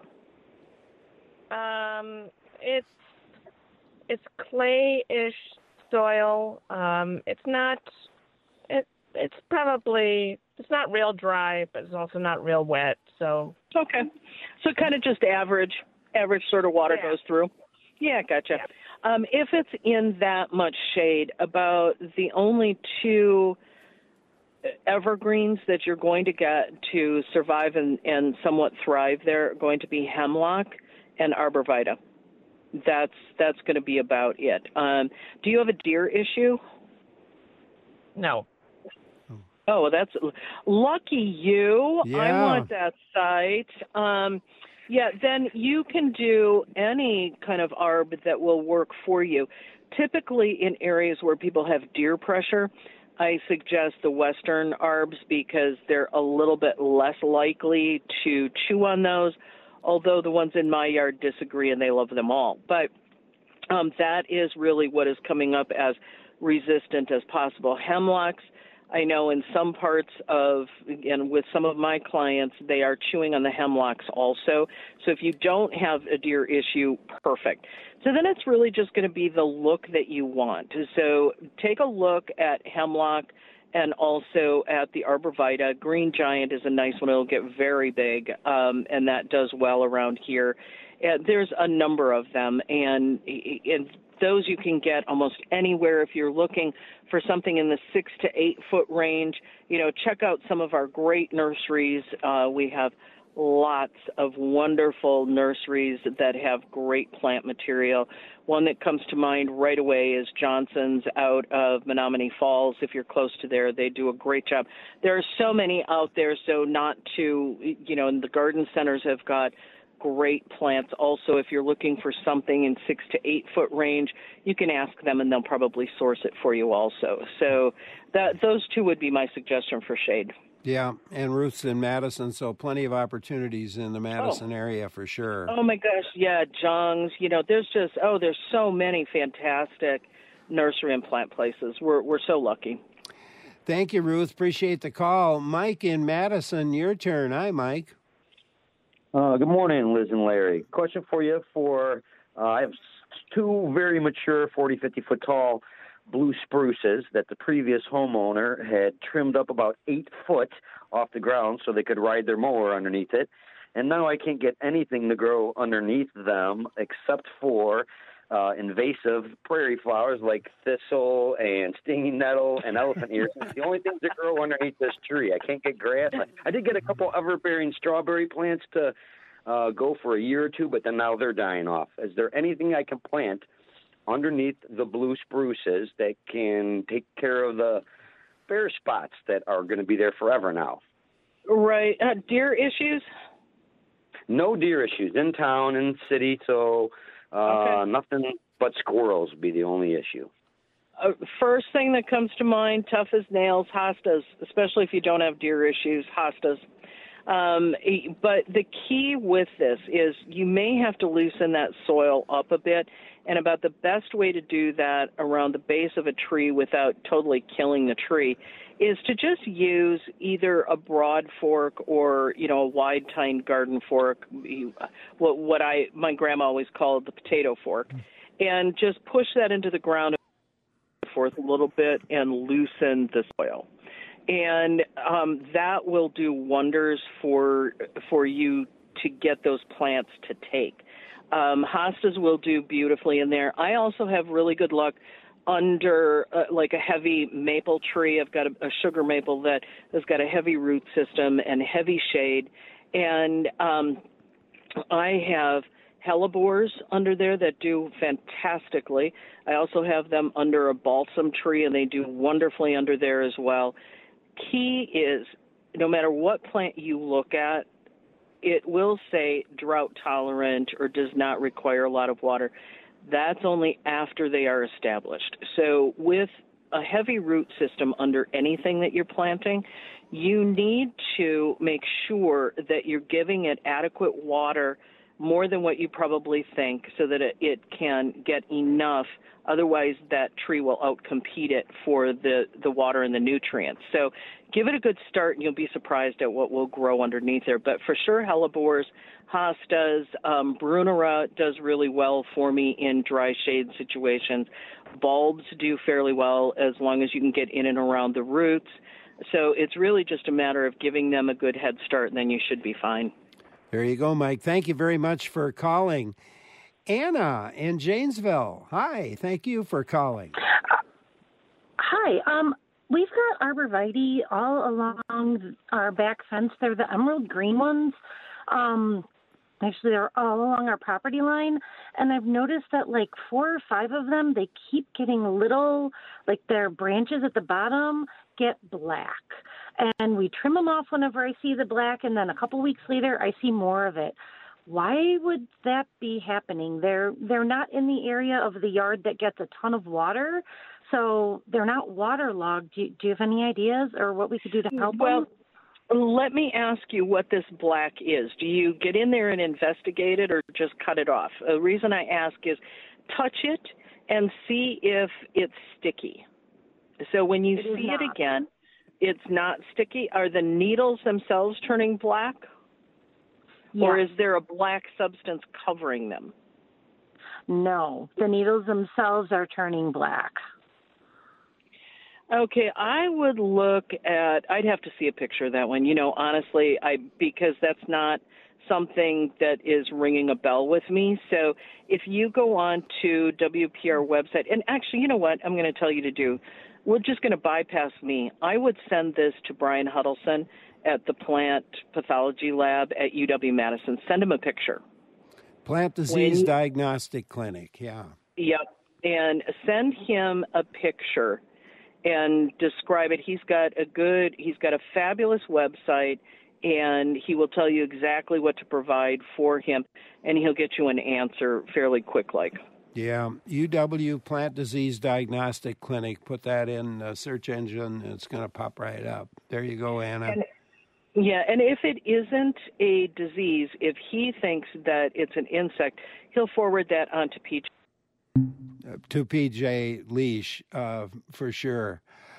Um, it's it's clay-ish soil. Um, it's not. It it's probably it's not real dry, but it's also not real wet. So okay, so kind of just average, average sort of water yeah. goes through. Yeah, gotcha. Yeah. Um, if it's in that much shade, about the only two evergreens that you're going to get to survive and, and somewhat thrive there are going to be hemlock and arborvitae. That's that's going to be about it. Um, do you have a deer issue? No. Oh, well, that's lucky you. Yeah. I want that site. Um, yeah, then you can do any kind of arb that will work for you. Typically in areas where people have deer pressure, I suggest the western arbs because they're a little bit less likely to chew on those, although the ones in my yard disagree and they love them all. But um, that is really what is coming up as resistant as possible. Hemlocks, I know in some parts of, and with some of my clients, they are chewing on the hemlocks also. So if you don't have a deer issue, perfect. So then it's really just going to be the look that you want. So take a look at hemlock and also at the arborvitae. Green giant is a nice one. It'll get very big, um, and that does well around here. And there's a number of them, and, and those you can get almost anywhere. If you're looking for something in the six to eight foot range, you know, check out some of our great nurseries. Uh, we have lots of wonderful nurseries that have great plant material. One that comes to mind right away is Johnson's out of Menominee Falls. If you're close to there, they do a great job. There are so many out there, so not to, you know, and the garden centers have got great plants. Also, if you're looking for something in six to eight foot range, you can ask them and they'll probably source it for you also. So that those two would be my suggestion for shade. Yeah, and Ruth's in Madison, so plenty of opportunities in the Madison oh. area for sure. Oh, my gosh, yeah, Jung's, you know, there's just, oh, there's so many fantastic nursery and plant places. We're we're so lucky. Thank you, Ruth. Appreciate the call. Mike in Madison, your turn. Hi, Mike. Uh, good morning, Liz and Larry. Question for you for, uh, I have two very mature forty, fifty foot tall blue spruces that the previous homeowner had trimmed up about eight foot off the ground so they could ride their mower underneath it. And now I can't get anything to grow underneath them except for uh, invasive prairie flowers like thistle and stinging nettle and elephant ear. It's the only things that grow underneath this tree. I can't get grass. I, I did get a couple ever-bearing strawberry plants to uh, go for a year or two, but then now they're dying off. Is there anything I can plant underneath the blue spruces that can take care of the bare spots that are going to be there forever now? Right. Uh, deer issues? No deer issues in town, in the city, so uh, okay. nothing but squirrels would be the only issue. Uh, first thing that comes to mind, tough as nails, hostas, especially if you don't have deer issues, hostas. Um, but the key with this is you may have to loosen that soil up a bit, and about the best way to do that around the base of a tree without totally killing the tree is to just use either a broad fork or, you know, a wide-tined garden fork, what, what I my grandma always called the potato fork, and just push that into the ground forth a little bit and loosen the soil. And um, that will do wonders for for you to get those plants to take. Um, hostas will do beautifully in there. I also have really good luck under uh, like a heavy maple tree. I've got a, a sugar maple that has got a heavy root system and heavy shade. And um, I have hellebores under there that do fantastically. I also have them under a balsam tree, and they do wonderfully under there as well. Key is, no matter what plant you look at, it will say drought tolerant or does not require a lot of water. That's only after they are established. So with a heavy root system under anything that you're planting, you need to make sure that you're giving it adequate water, more than what you probably think, so that it, it can get enough. Otherwise, that tree will outcompete it for the, the water and the nutrients. So give it a good start, and you'll be surprised at what will grow underneath there. But for sure, hellebores, hostas, um, Brunera does really well for me in dry shade situations. Bulbs do fairly well as long as you can get in and around the roots. So it's really just a matter of giving them a good head start, and then you should be fine. There you go, Mike. Thank you very much for calling. Anna in Janesville. Hi. Thank you for calling. Hi. Um, we've got arborvitae all along our back fence. They're the emerald green ones. Um, actually, they're all along our property line. And I've noticed that like four or five of them, they keep getting little, like their branches at the bottom get black. And we trim them off whenever I see the black, and then a couple weeks later, I see more of it. Why would that be happening? They're they're not in the area of the yard that gets a ton of water, so they're not waterlogged. Do you, do you have any ideas or what we could do to help well, them? Let me ask you what this black is. Do you get in there and investigate it or just cut it off? The reason I ask is touch it and see if it's sticky. So when you it see it again, it's not sticky. Are the needles themselves turning black? Yes. Or is there a black substance covering them? No, the needles themselves are turning black. Okay, I would look at, I'd have to see a picture of that one. You know, honestly, I because that's not something that is ringing a bell with me. So if you go on to W P R website, and actually, you know what I'm going to tell you to do? We're just going to bypass me. I would send this to Brian Huddleston at the Plant Pathology Lab at U W-Madison. Send him a picture. Plant Disease when, Diagnostic Clinic, yeah. Yep, and send him a picture and describe it. He's got a good, he's got a fabulous website, and he will tell you exactly what to provide for him, and he'll get you an answer fairly quick-like. Yeah, U W Plant Disease Diagnostic Clinic. Put that in a search engine, and it's going to pop right up. There you go, Anna. And, yeah, and if it isn't a disease, if he thinks that it's an insect, he'll forward that on to P J. Uh, to P J Leash, uh, for sure.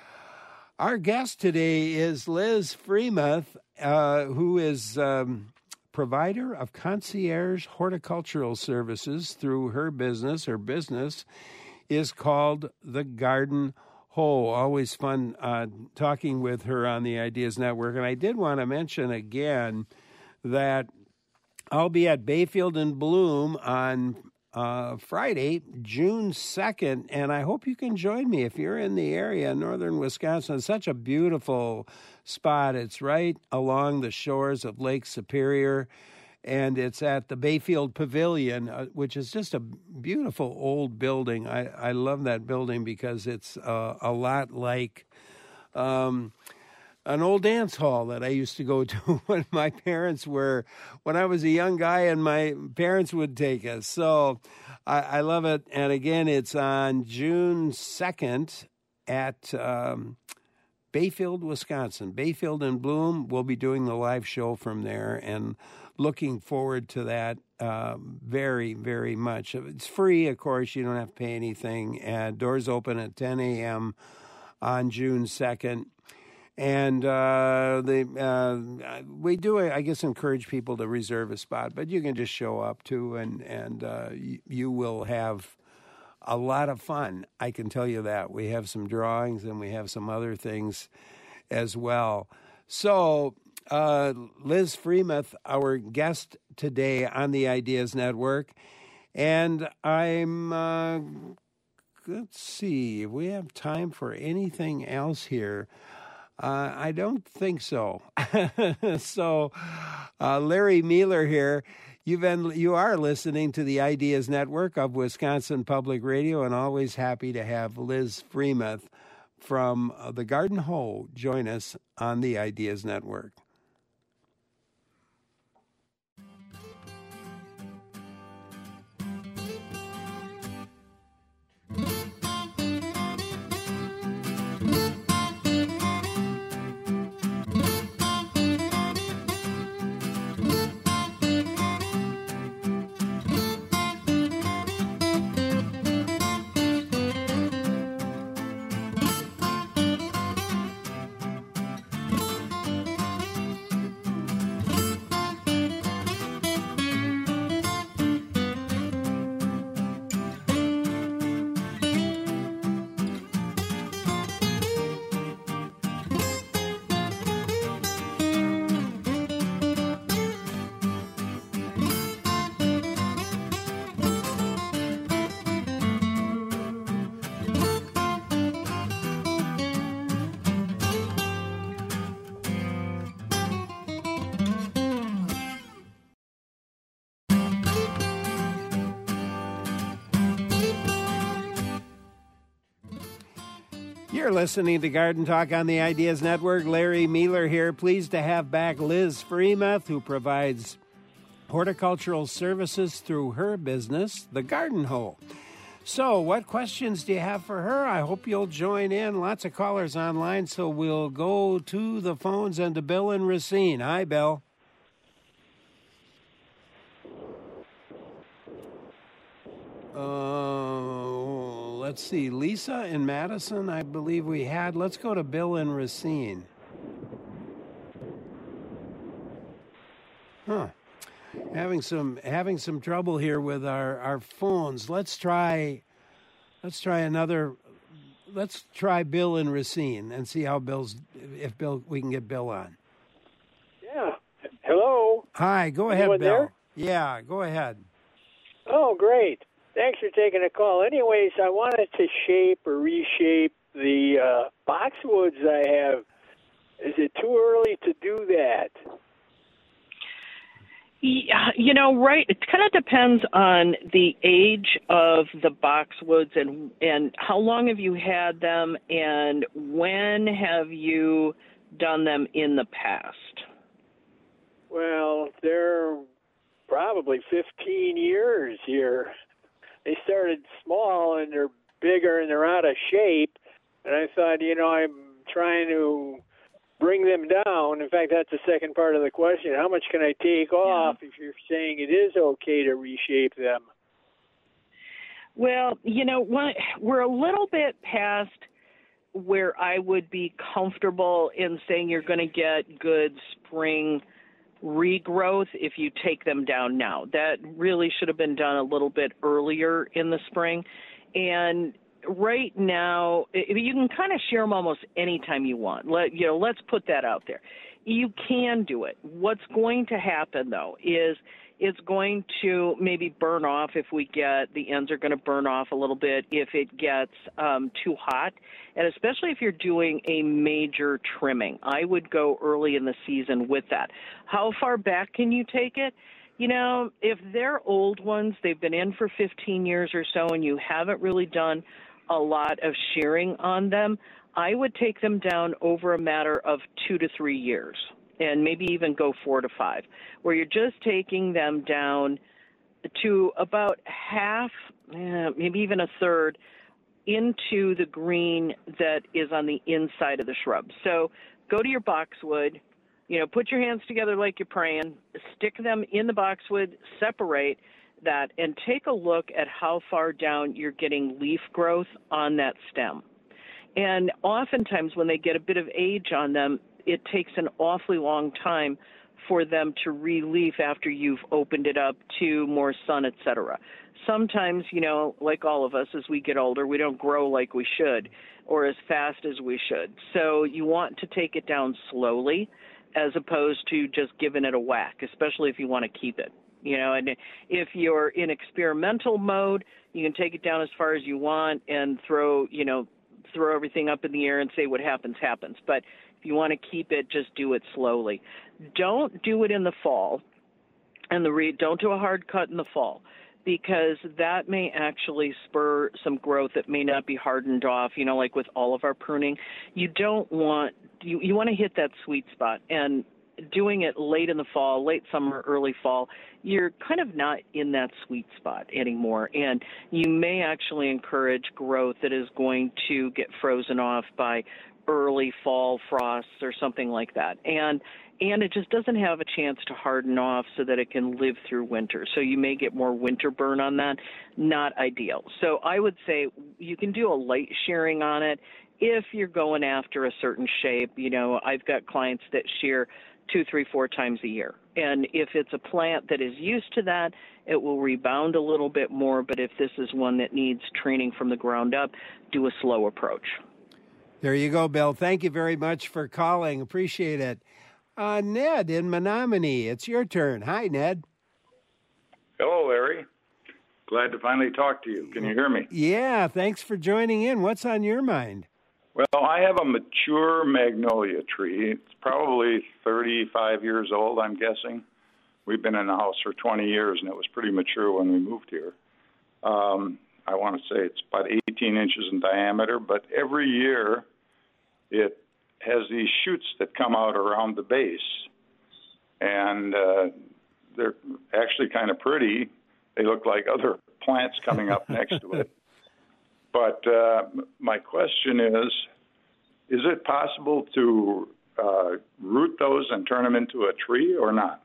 Our guest today is Liz Freemuth, uh, who is... Um, provider of concierge horticultural services through her business. Her business is called The Garden Hoe. Always fun uh, talking with her on the Ideas Network. And I did want to mention again that I'll be at Bayfield and Bloom on uh, Friday, June second, and I hope you can join me if you're in the area, northern Wisconsin. It's such a beautiful spot. It's right along the shores of Lake Superior, and it's at the Bayfield Pavilion, uh, which is just a beautiful old building. I, I love that building because it's uh, a lot like um, an old dance hall that I used to go to when my parents were, when I was a young guy and my parents would take us. So I, I love it. And again, it's on June second at um, Bayfield, Wisconsin. Bayfield and Bloom. We'll be doing the live show from there and looking forward to that uh, very, very much. It's free, of course. You don't have to pay anything. And doors open at ten a.m. on June second. And uh, the uh, we do, I guess, encourage people to reserve a spot, but you can just show up too, and and uh, you, you will have a lot of fun. I can tell you that. We have some drawings and we have some other things as well. So uh, Liz Freemuth, our guest today on the Ideas Network, and I'm. Uh, let's see if we have time for anything else here. Uh, I don't think so. so, uh, Larry Mealer here. You've been, you are listening to the Ideas Network of Wisconsin Public Radio, and always happy to have Liz Freemuth from uh, the Garden Hoe join us on the Ideas Network. You're listening to Garden Talk on the Ideas Network. Larry Mealer here. Pleased to have back Liz Freemuth, who provides horticultural services through her business, The Garden Hoe. So, what questions do you have for her? I hope you'll join in. Lots of callers online, so we'll go to the phones and to Bill in Racine. Hi, Bill. Uh, let's see. Lisa in Madison, I believe we had. Let's go to Bill in Racine. Huh. Having some having some trouble here with our, our phones. Let's try let's try another let's try Bill in Racine and see how Bill's if Bill we can get Bill on. Yeah. Hello. Hi, go ahead, Anyone Bill. There? Yeah, go ahead. Oh, great. Thanks for taking a call. Anyways, I wanted to shape or reshape the uh, boxwoods I have. Is it too early to do that? Yeah, you know, right. It kind of depends on the age of the boxwoods and and how long have you had them and when have you done them in the past? Well, they're probably fifteen years here. They started small and they're bigger and they're out of shape. And I thought, you know, I'm trying to bring them down. In fact, that's the second part of the question. How much can I take off if you're saying it is okay to reshape them? Well, you know, we're a little bit past where I would be comfortable in saying you're going to get good spring regrowth if you take them down now. That really should have been done a little bit earlier in the spring. And right now, you can kind of share them almost anytime you want. Let, you know, let's put that out there. You can do it. What's going to happen, though, is it's going to maybe burn off if we get, the ends are going to burn off a little bit if it gets um, too hot, and especially if you're doing a major trimming. I would go early in the season with that. How far back can you take it? You know, if they're old ones, they've been in for fifteen years or so, and you haven't really done a lot of shearing on them, I would take them down over a matter of two to three years, and maybe even go four to five, where you're just taking them down to about half, eh, maybe even a third, into the green that is on the inside of the shrub. So go to your boxwood, you know, put your hands together like you're praying, stick them in the boxwood, separate that, and take a look at how far down you're getting leaf growth on that stem. And oftentimes when they get a bit of age on them, it takes an awfully long time for them to re-leaf after you've opened it up to more sun, et cetera. Sometimes, you know, like all of us, as we get older, we don't grow like we should or as fast as we should. So you want to take it down slowly as opposed to just giving it a whack, especially if you want to keep it. You know, and if you're in experimental mode, you can take it down as far as you want and throw, you know, throw everything up in the air and say what happens, happens. But if you want to keep it, just do it slowly. Don't do it in the fall, and the re- don't do a hard cut in the fall, because that may actually spur some growth that may not be hardened off, you know, like with all of our pruning. You don't want, you, you want to hit that sweet spot. And doing it late in the fall, late summer, early fall, you're kind of not in that sweet spot anymore. And you may actually encourage growth that is going to get frozen off by early fall frosts or something like that. And and it just doesn't have a chance to harden off so that it can live through winter. So you may get more winter burn on that. Not ideal. So I would say you can do a light shearing on it if you're going after a certain shape. You know, I've got clients that shear two, three, four times a year. And if it's a plant that is used to that, it will rebound a little bit more. But if this is one that needs training from the ground up, do a slow approach. There you go, Bill. Thank you very much for calling. Appreciate it. Uh, Ned in Menominee, it's your turn. Hi, Ned. Hello, Larry. Glad to finally talk to you. Can you hear me? Yeah, thanks for joining in. What's on your mind? Well, I have a mature magnolia tree. It's probably thirty-five years old, I'm guessing. We've been in the house for twenty years, and it was pretty mature when we moved here. Um, I want to say it's about eighteen inches in diameter, but every year it has these shoots that come out around the base, and uh, they're actually kind of pretty. They look like other plants coming up next to it. But uh, my question is, is it possible to uh, root those and turn them into a tree or not?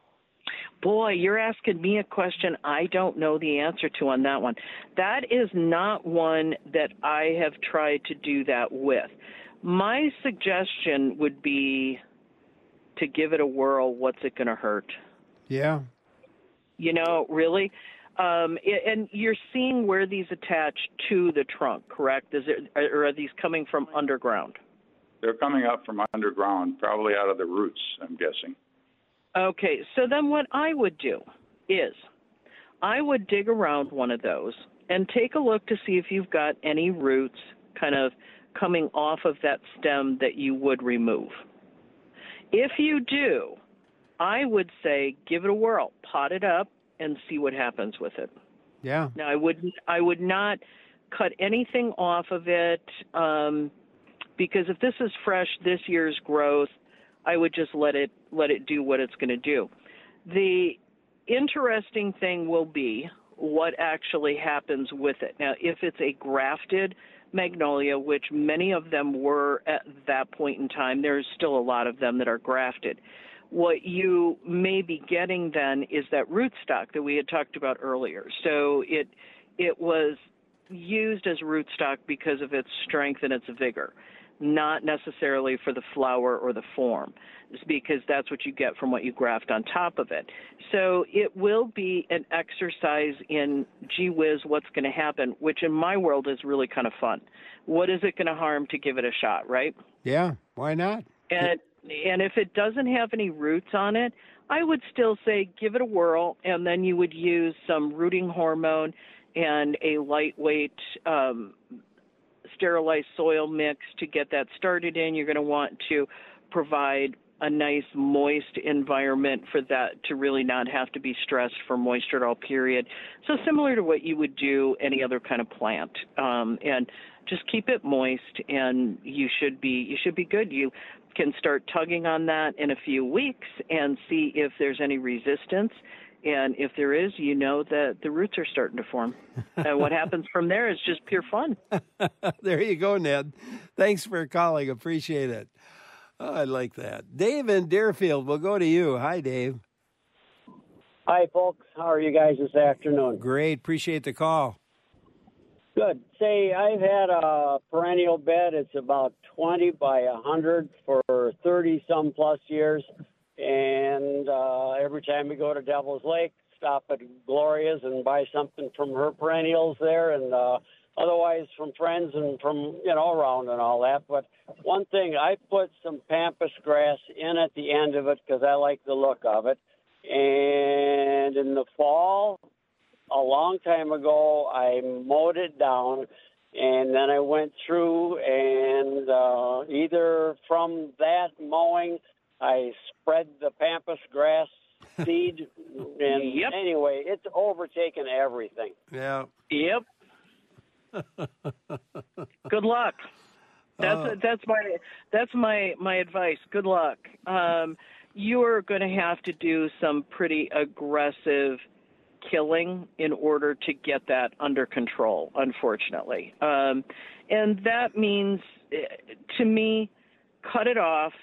Boy, you're asking me a question I don't know the answer to on that one. That is not one that I have tried to do that with. My suggestion would be to give it a whirl. What's it going to hurt? Yeah. You know, really? Um, and you're seeing where these attach to the trunk, correct? Is it, or are these coming from underground? They're coming up from underground, probably out of the roots, I'm guessing. Okay, so then what I would do is I would dig around one of those and take a look to see if you've got any roots kind of coming off of that stem that you would remove. If you do, I would say give it a whirl, pot it up, and see what happens with it. Yeah. Now, I would I would not cut anything off of it um, because if this is fresh, this year's growth, I would just let it let it do what it's going to do. The interesting thing will be what actually happens with it. Now, if it's a grafted magnolia, which many of them were at that point in time, there's still a lot of them that are grafted. What you may be getting then is that rootstock that we had talked about earlier. So it it was used as rootstock because of its strength and its vigor, not necessarily for the flower or the form, it's because that's what you get from what you graft on top of it. So it will be an exercise in, gee whiz, what's going to happen, which in my world is really kind of fun. What is it going to harm to give it a shot, right? Yeah, why not? And and if it doesn't have any roots on it, I would still say give it a whirl, and then you would use some rooting hormone and a lightweight um, sterilized soil mix to get that started in. You're going to want to provide a nice moist environment for that to really not have to be stressed for moisture at all, period. So similar to what you would do any other kind of plant. Um, and just keep it moist, and you should be you should be good. You can start tugging on that in a few weeks and see if there's any resistance. And if there is, you know that the roots are starting to form. And what happens from there is just pure fun. There you go, Ned. Thanks for calling. Appreciate it. Oh, I like that. Dave in Deerfield, we'll go to you. Hi, Dave. Hi, folks. How are you guys this afternoon? Great. Appreciate the call. Good. Say, I've had a perennial bed. It's about twenty by one hundred for thirty-some plus years. And uh, every time we go to Devil's Lake, stop at Gloria's and buy something from her perennials there. And uh, otherwise from friends and from, you know, around and all that. But one thing, I put some pampas grass in at the end of it because I like the look of it. And in the fall, a long time ago, I mowed it down, And then I went through and uh, either from that mowing, I spread the pampas grass seed. And Yep. anyway, it's overtaken everything. Yeah. Yep. Good luck. That's Oh. that's my that's my my advice. Good luck. Um, you are going to have to do some pretty aggressive killing in order to get that under control, unfortunately. Um, and that means, to me, cut it off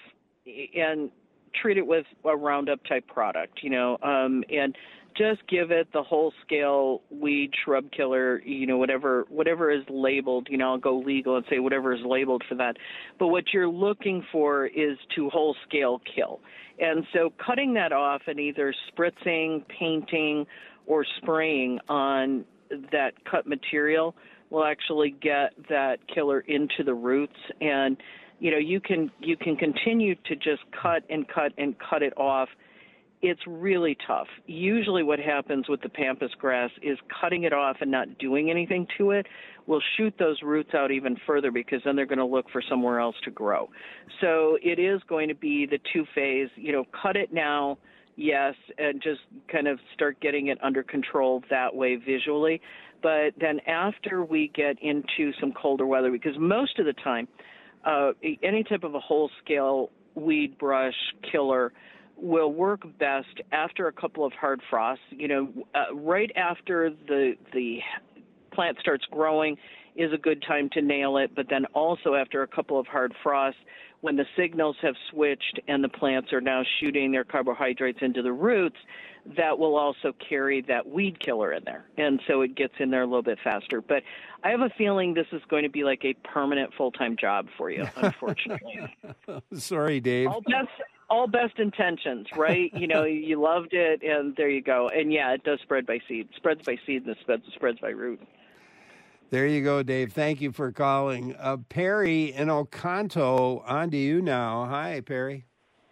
and treat it with a Roundup type product, you know, um, and just give it the whole scale weed shrub killer, you know, whatever whatever is labeled, you know, I'll go legal and say whatever is labeled for that. But what you're looking for is to whole scale kill. And so cutting that off and either spritzing, painting, or spraying on that cut material will actually get that killer into the roots. And, you know, you can you can continue to just cut and cut and cut it off. It's really tough. Usually what happens with the pampas grass is cutting it off and not doing anything to it will shoot those roots out even further, because then they're going to look for somewhere else to grow. So it is going to be the two-phase, you know, cut it now, yes, and just kind of start getting it under control that way visually. But then after we get into some colder weather, because most of the time, uh, any type of a whole-scale weed brush killer will work best after a couple of hard frosts. You know, uh, right after the the plant starts growing is a good time to nail it, but then also after a couple of hard frosts, when the signals have switched and the plants are now shooting their carbohydrates into the roots, that will also carry that weed killer in there. And so it gets in there a little bit faster. But I have a feeling this is going to be like a permanent full-time job for you, unfortunately. Sorry, Dave. All best, all best intentions, right? You know, you loved it, and there you go. And, yeah, it does spread by seed. Spreads by seed, and it spreads, spreads by root. There you go, Dave. Thank you for calling. Uh, Perry in Oconto, on to you now. Hi, Perry.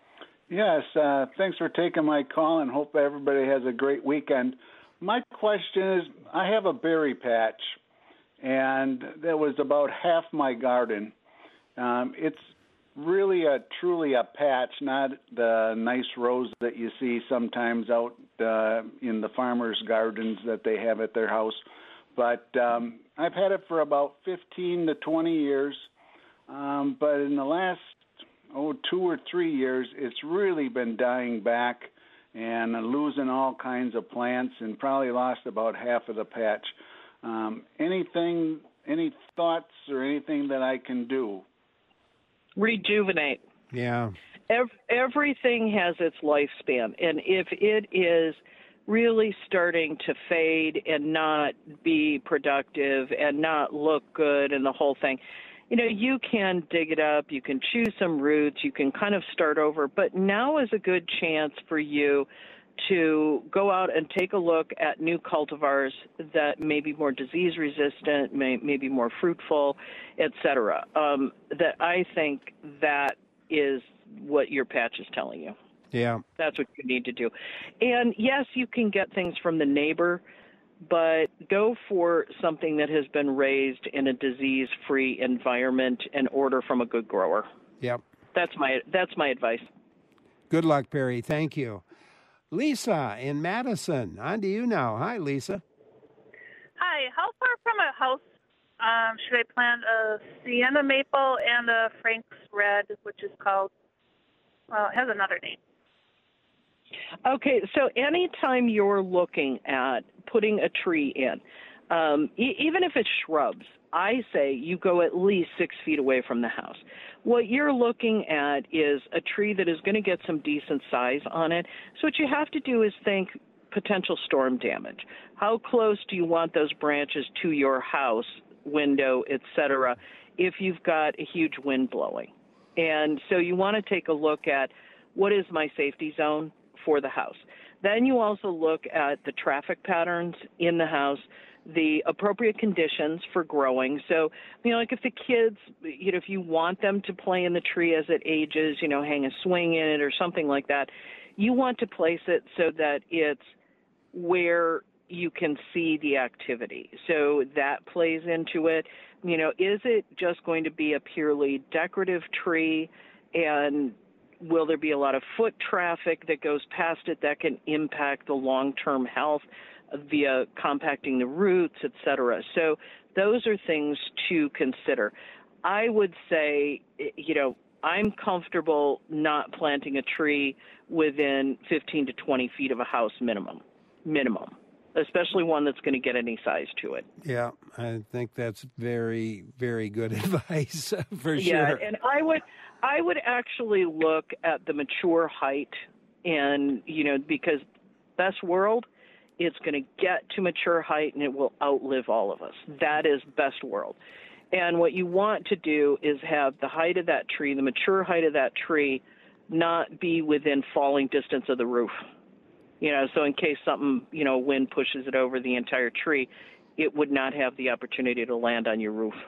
Yes, uh, thanks for taking my call, and hope everybody has a great weekend. My question is, I have a berry patch, and that was about half my garden. Um, it's really a truly a patch, not the nice rows that you see sometimes out uh, in the farmers' gardens that they have at their house. But um, I've had it for about fifteen to twenty years, um, but in the last oh, two or three years, it's really been dying back and losing all kinds of plants, and probably lost about half of the patch. Um, anything, any thoughts or anything that I can do? Rejuvenate. Yeah. Ev- everything has its lifespan, and if it is really starting to fade and not be productive and not look good and the whole thing, you know, you can dig it up, you can choose some roots, you can kind of start over, but now is a good chance for you to go out and take a look at new cultivars that may be more disease resistant, may, may be more fruitful, et cetera. Um, that I think that is what your patch is telling you. Yeah. That's what you need to do. And yes, you can get things from the neighbor, but go for something that has been raised in a disease-free environment and order from a good grower. Yep. That's my that's my advice. Good luck, Perry. Thank you. Lisa in Madison, on to you now. Hi, Lisa. Hi. How far from a house um, should I plant a Sienna maple and a Frank's red, which is called, well, it has another name. Okay, so anytime you're looking at putting a tree in, um, e- even if it's shrubs, I say you go at least six feet away from the house. What you're looking at is a tree that is going to get some decent size on it. So what you have to do is think potential storm damage. How close do you want those branches to your house, window, et cetera, if you've got a huge wind blowing? And so you want to take a look at what is my safety zone for the house. Then you also look at the traffic patterns in the house, the appropriate conditions for growing. So, you know, like if the kids, you know, if you want them to play in the tree as it ages, you know, hang a swing in it or something like that, you want to place it so that it's where you can see the activity. So that plays into it. You know, is it just going to be a purely decorative tree, and will there be a lot of foot traffic that goes past it that can impact the long-term health via compacting the roots, et cetera? So those are things to consider. I would say, you know, I'm comfortable not planting a tree within fifteen to twenty feet of a house minimum, minimum, especially one that's going to get any size to it. Yeah, I think that's very, very good advice for sure. Yeah, and I would, I would actually look at the mature height, and you know, because best world, it's going to get to mature height and it will outlive all of us. That is best world. And what you want to do is have the height of that tree, the mature height of that tree, not be within falling distance of the roof. You know, so in case something, you know, wind pushes it over the entire tree, it would not have the opportunity to land on your roof.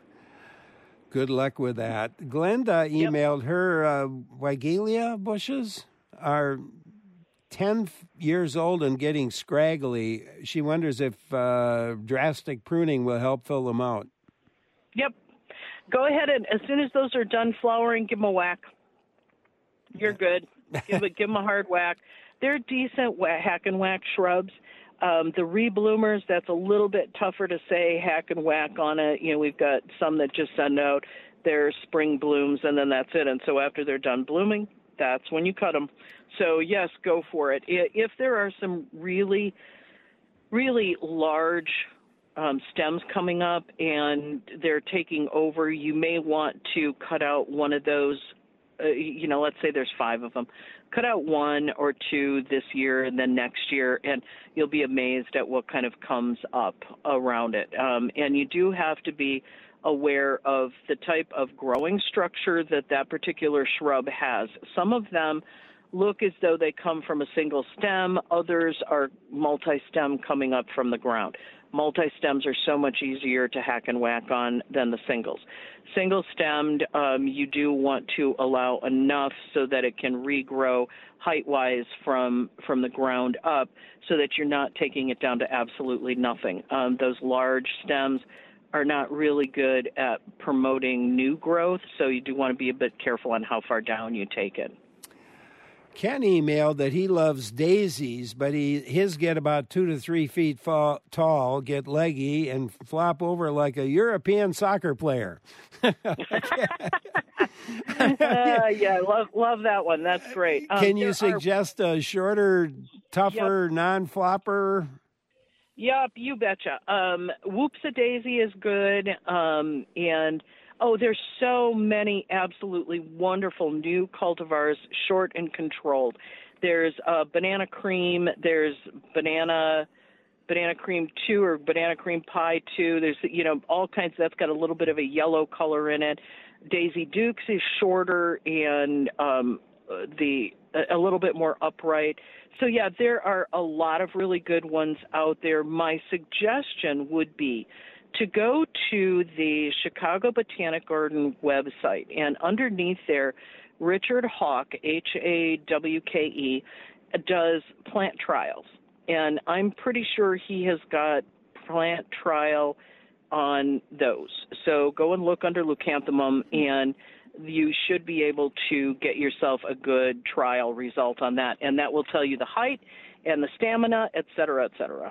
Good luck with that. Glenda emailed yep. her uh, Weigela bushes are ten years old and getting scraggly. She wonders if uh, drastic pruning will help fill them out. Yep. Go ahead and as soon as those are done flowering, give them a whack. You're good. Give, it, give them a hard whack. They're decent whack, hack and whack shrubs. Um, the rebloomers, that's a little bit tougher to say hack and whack on it. You know, we've got some that just send out their spring blooms and then that's it. And so after they're done blooming, that's when you cut them. So yes, go for it. If there are some really, really large Um, stems coming up and they're taking over, you may want to cut out one of those, uh, you know, let's say there's five of them. Cut out one or two this year and then next year, and you'll be amazed at what kind of comes up around it. Um, and you do have to be aware of the type of growing structure that that particular shrub has. Some of them look as though they come from a single stem. Others are multi-stem coming up from the ground. Multi-stems are so much easier to hack and whack on than the singles. Single-stemmed, um, you do want to allow enough so that it can regrow height-wise from from the ground up so that you're not taking it down to absolutely nothing. Um, those large stems are not really good at promoting new growth, so you do want to be a bit careful on how far down you take it. Ken emailed that he loves daisies, but he his get about two to three feet fall, tall, get leggy, and flop over like a European soccer player. uh, yeah, love love that one. That's great. Um, Can you suggest are... a shorter, tougher, yep. non-flopper? Yep, you betcha. Um, Whoopsa Daisy is good, um, and... Oh, there's so many absolutely wonderful new cultivars, short and controlled. There's uh, Banana Cream. There's Banana Banana Cream two or Banana Cream Pie two. There's, you know, all kinds. That's got a little bit of a yellow color in it. Daisy Dukes is shorter and um, the a little bit more upright. So, yeah, there are a lot of really good ones out there. My suggestion would be to go to the Chicago Botanic Garden website, and underneath there, Richard Hawke, H A W K E, does plant trials. And I'm pretty sure he has got plant trial on those. So go and look under leucanthemum, and you should be able to get yourself a good trial result on that. And that will tell you the height and the stamina, et cetera, et cetera.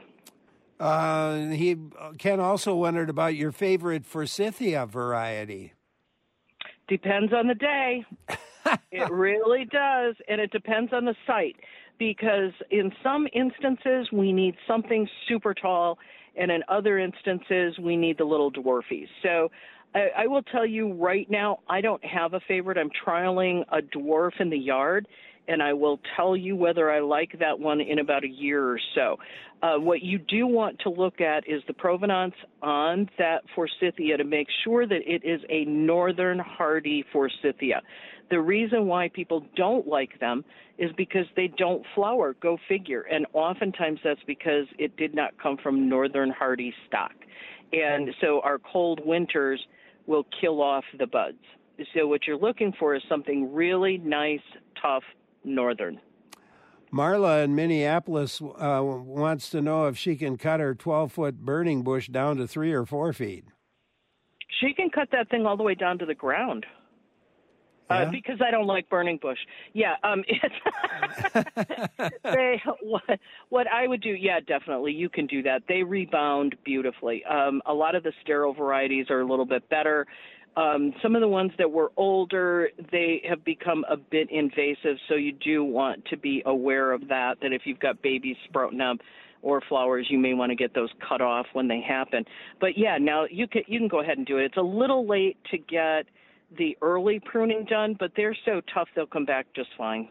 Uh, he Ken also wondered about your favorite Forsythia variety. Depends on the day. It really does, and it depends on the site, because in some instances we need something super tall, and in other instances we need the little dwarfies. So I, I will tell you right now, I don't have a favorite. I'm trialing a dwarf in the yard, and I will tell you whether I like that one in about a year or so. Uh, what you do want to look at is the provenance on that Forsythia to make sure that it is a northern hardy Forsythia. The reason why people don't like them is because they don't flower, go figure, and oftentimes that's because it did not come from northern hardy stock. And so our cold winters will kill off the buds. So what you're looking for is something really nice, tough, northern. Marla in Minneapolis uh, wants to know if she can cut her twelve-foot burning bush down to three or four feet. She can cut that thing all the way down to the ground. Yeah? Uh, because I don't like burning bush. Yeah, um, it's they, what, what I would do, yeah, definitely, you can do that. They rebound beautifully. Um, a lot of the sterile varieties are a little bit better. Um, some of the ones that were older, they have become a bit invasive, so you do want to be aware of that, that if you've got babies sprouting up or flowers, you may want to get those cut off when they happen. But, yeah, now you can, you can go ahead and do it. It's a little late to get the early pruning done, but they're so tough they'll come back just fine.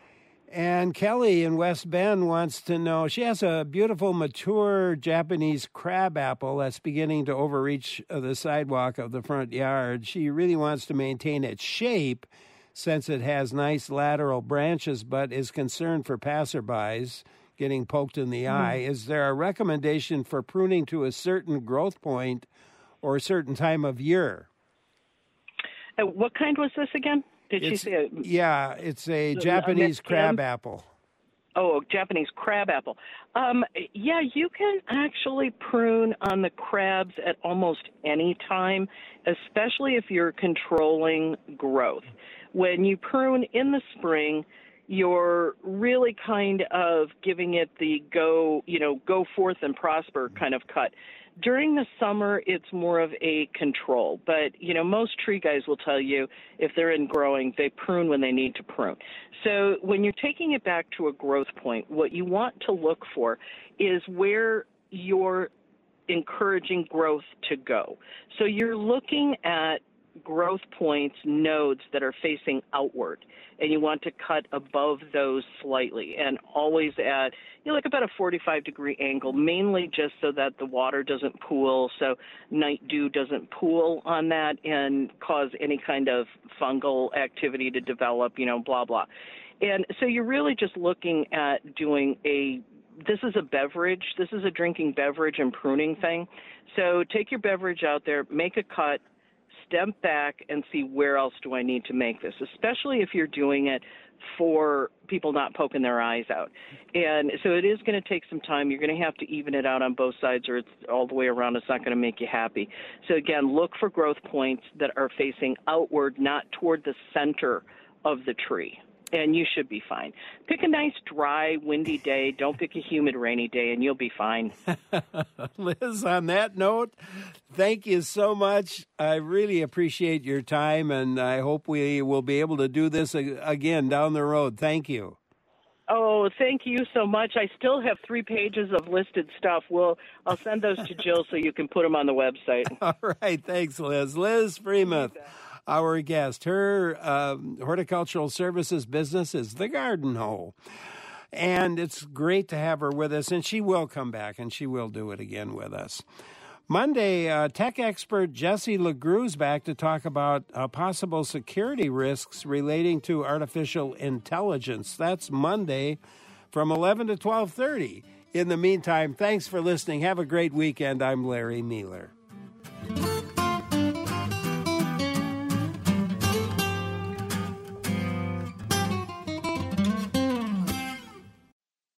And Kelly in West Bend wants to know, she has a beautiful mature Japanese crabapple that's beginning to overreach the sidewalk of the front yard. She really wants to maintain its shape since it has nice lateral branches, but is concerned for passerbys getting poked in the mm. eye. Is there a recommendation for pruning to a certain growth point or a certain time of year? Uh, what kind was this again? Did it's, she say? Yeah, it's a Japanese crab apple. Oh, Japanese crab apple. Um, yeah, you can actually prune on the crabs at almost any time, especially if you're controlling growth. When you prune in the spring, you're really kind of giving it the go, you know, go forth and prosper kind of cut. During the summer, it's more of a control. But, you know, most tree guys will tell you if they're in growing, they prune when they need to prune. So when you're taking it back to a growth point, what you want to look for is where you're encouraging growth to go. So you're looking at growth points, nodes that are facing outward, and you want to cut above those slightly and always at, you know, like about a forty-five degree angle, mainly just so that the water doesn't pool, so night dew doesn't pool on that and cause any kind of fungal activity to develop, you know, blah, blah. And so you're really just looking at doing a, this is a beverage, this is a drinking beverage and pruning thing. So take your beverage out there, make a cut, step back and see where else do I need to make this, especially if you're doing it for people not poking their eyes out. And so it is going to take some time. You're going to have to even it out on both sides or it's all the way around. It's not going to make you happy. So again, look for growth points that are facing outward, not toward the center of the tree. And you should be fine. Pick a nice, dry, windy day. Don't pick a humid, rainy day, and you'll be fine. Liz, on that note, thank you so much. I really appreciate your time, and I hope we will be able to do this again down the road. Thank you. Oh, thank you so much. I still have three pages of listed stuff. We'll, I'll send those to Jill so you can put them on the website. All right. Thanks, Liz. Liz Freemuth, our guest. Her um, horticultural services business is The Garden Hoe. And it's great to have her with us, and she will come back, and she will do it again with us. Monday, uh, tech expert Jesse LeGrew's back to talk about uh, possible security risks relating to artificial intelligence. That's Monday from eleven to twelve thirty. In the meantime, thanks for listening. Have a great weekend. I'm Larry Mealer.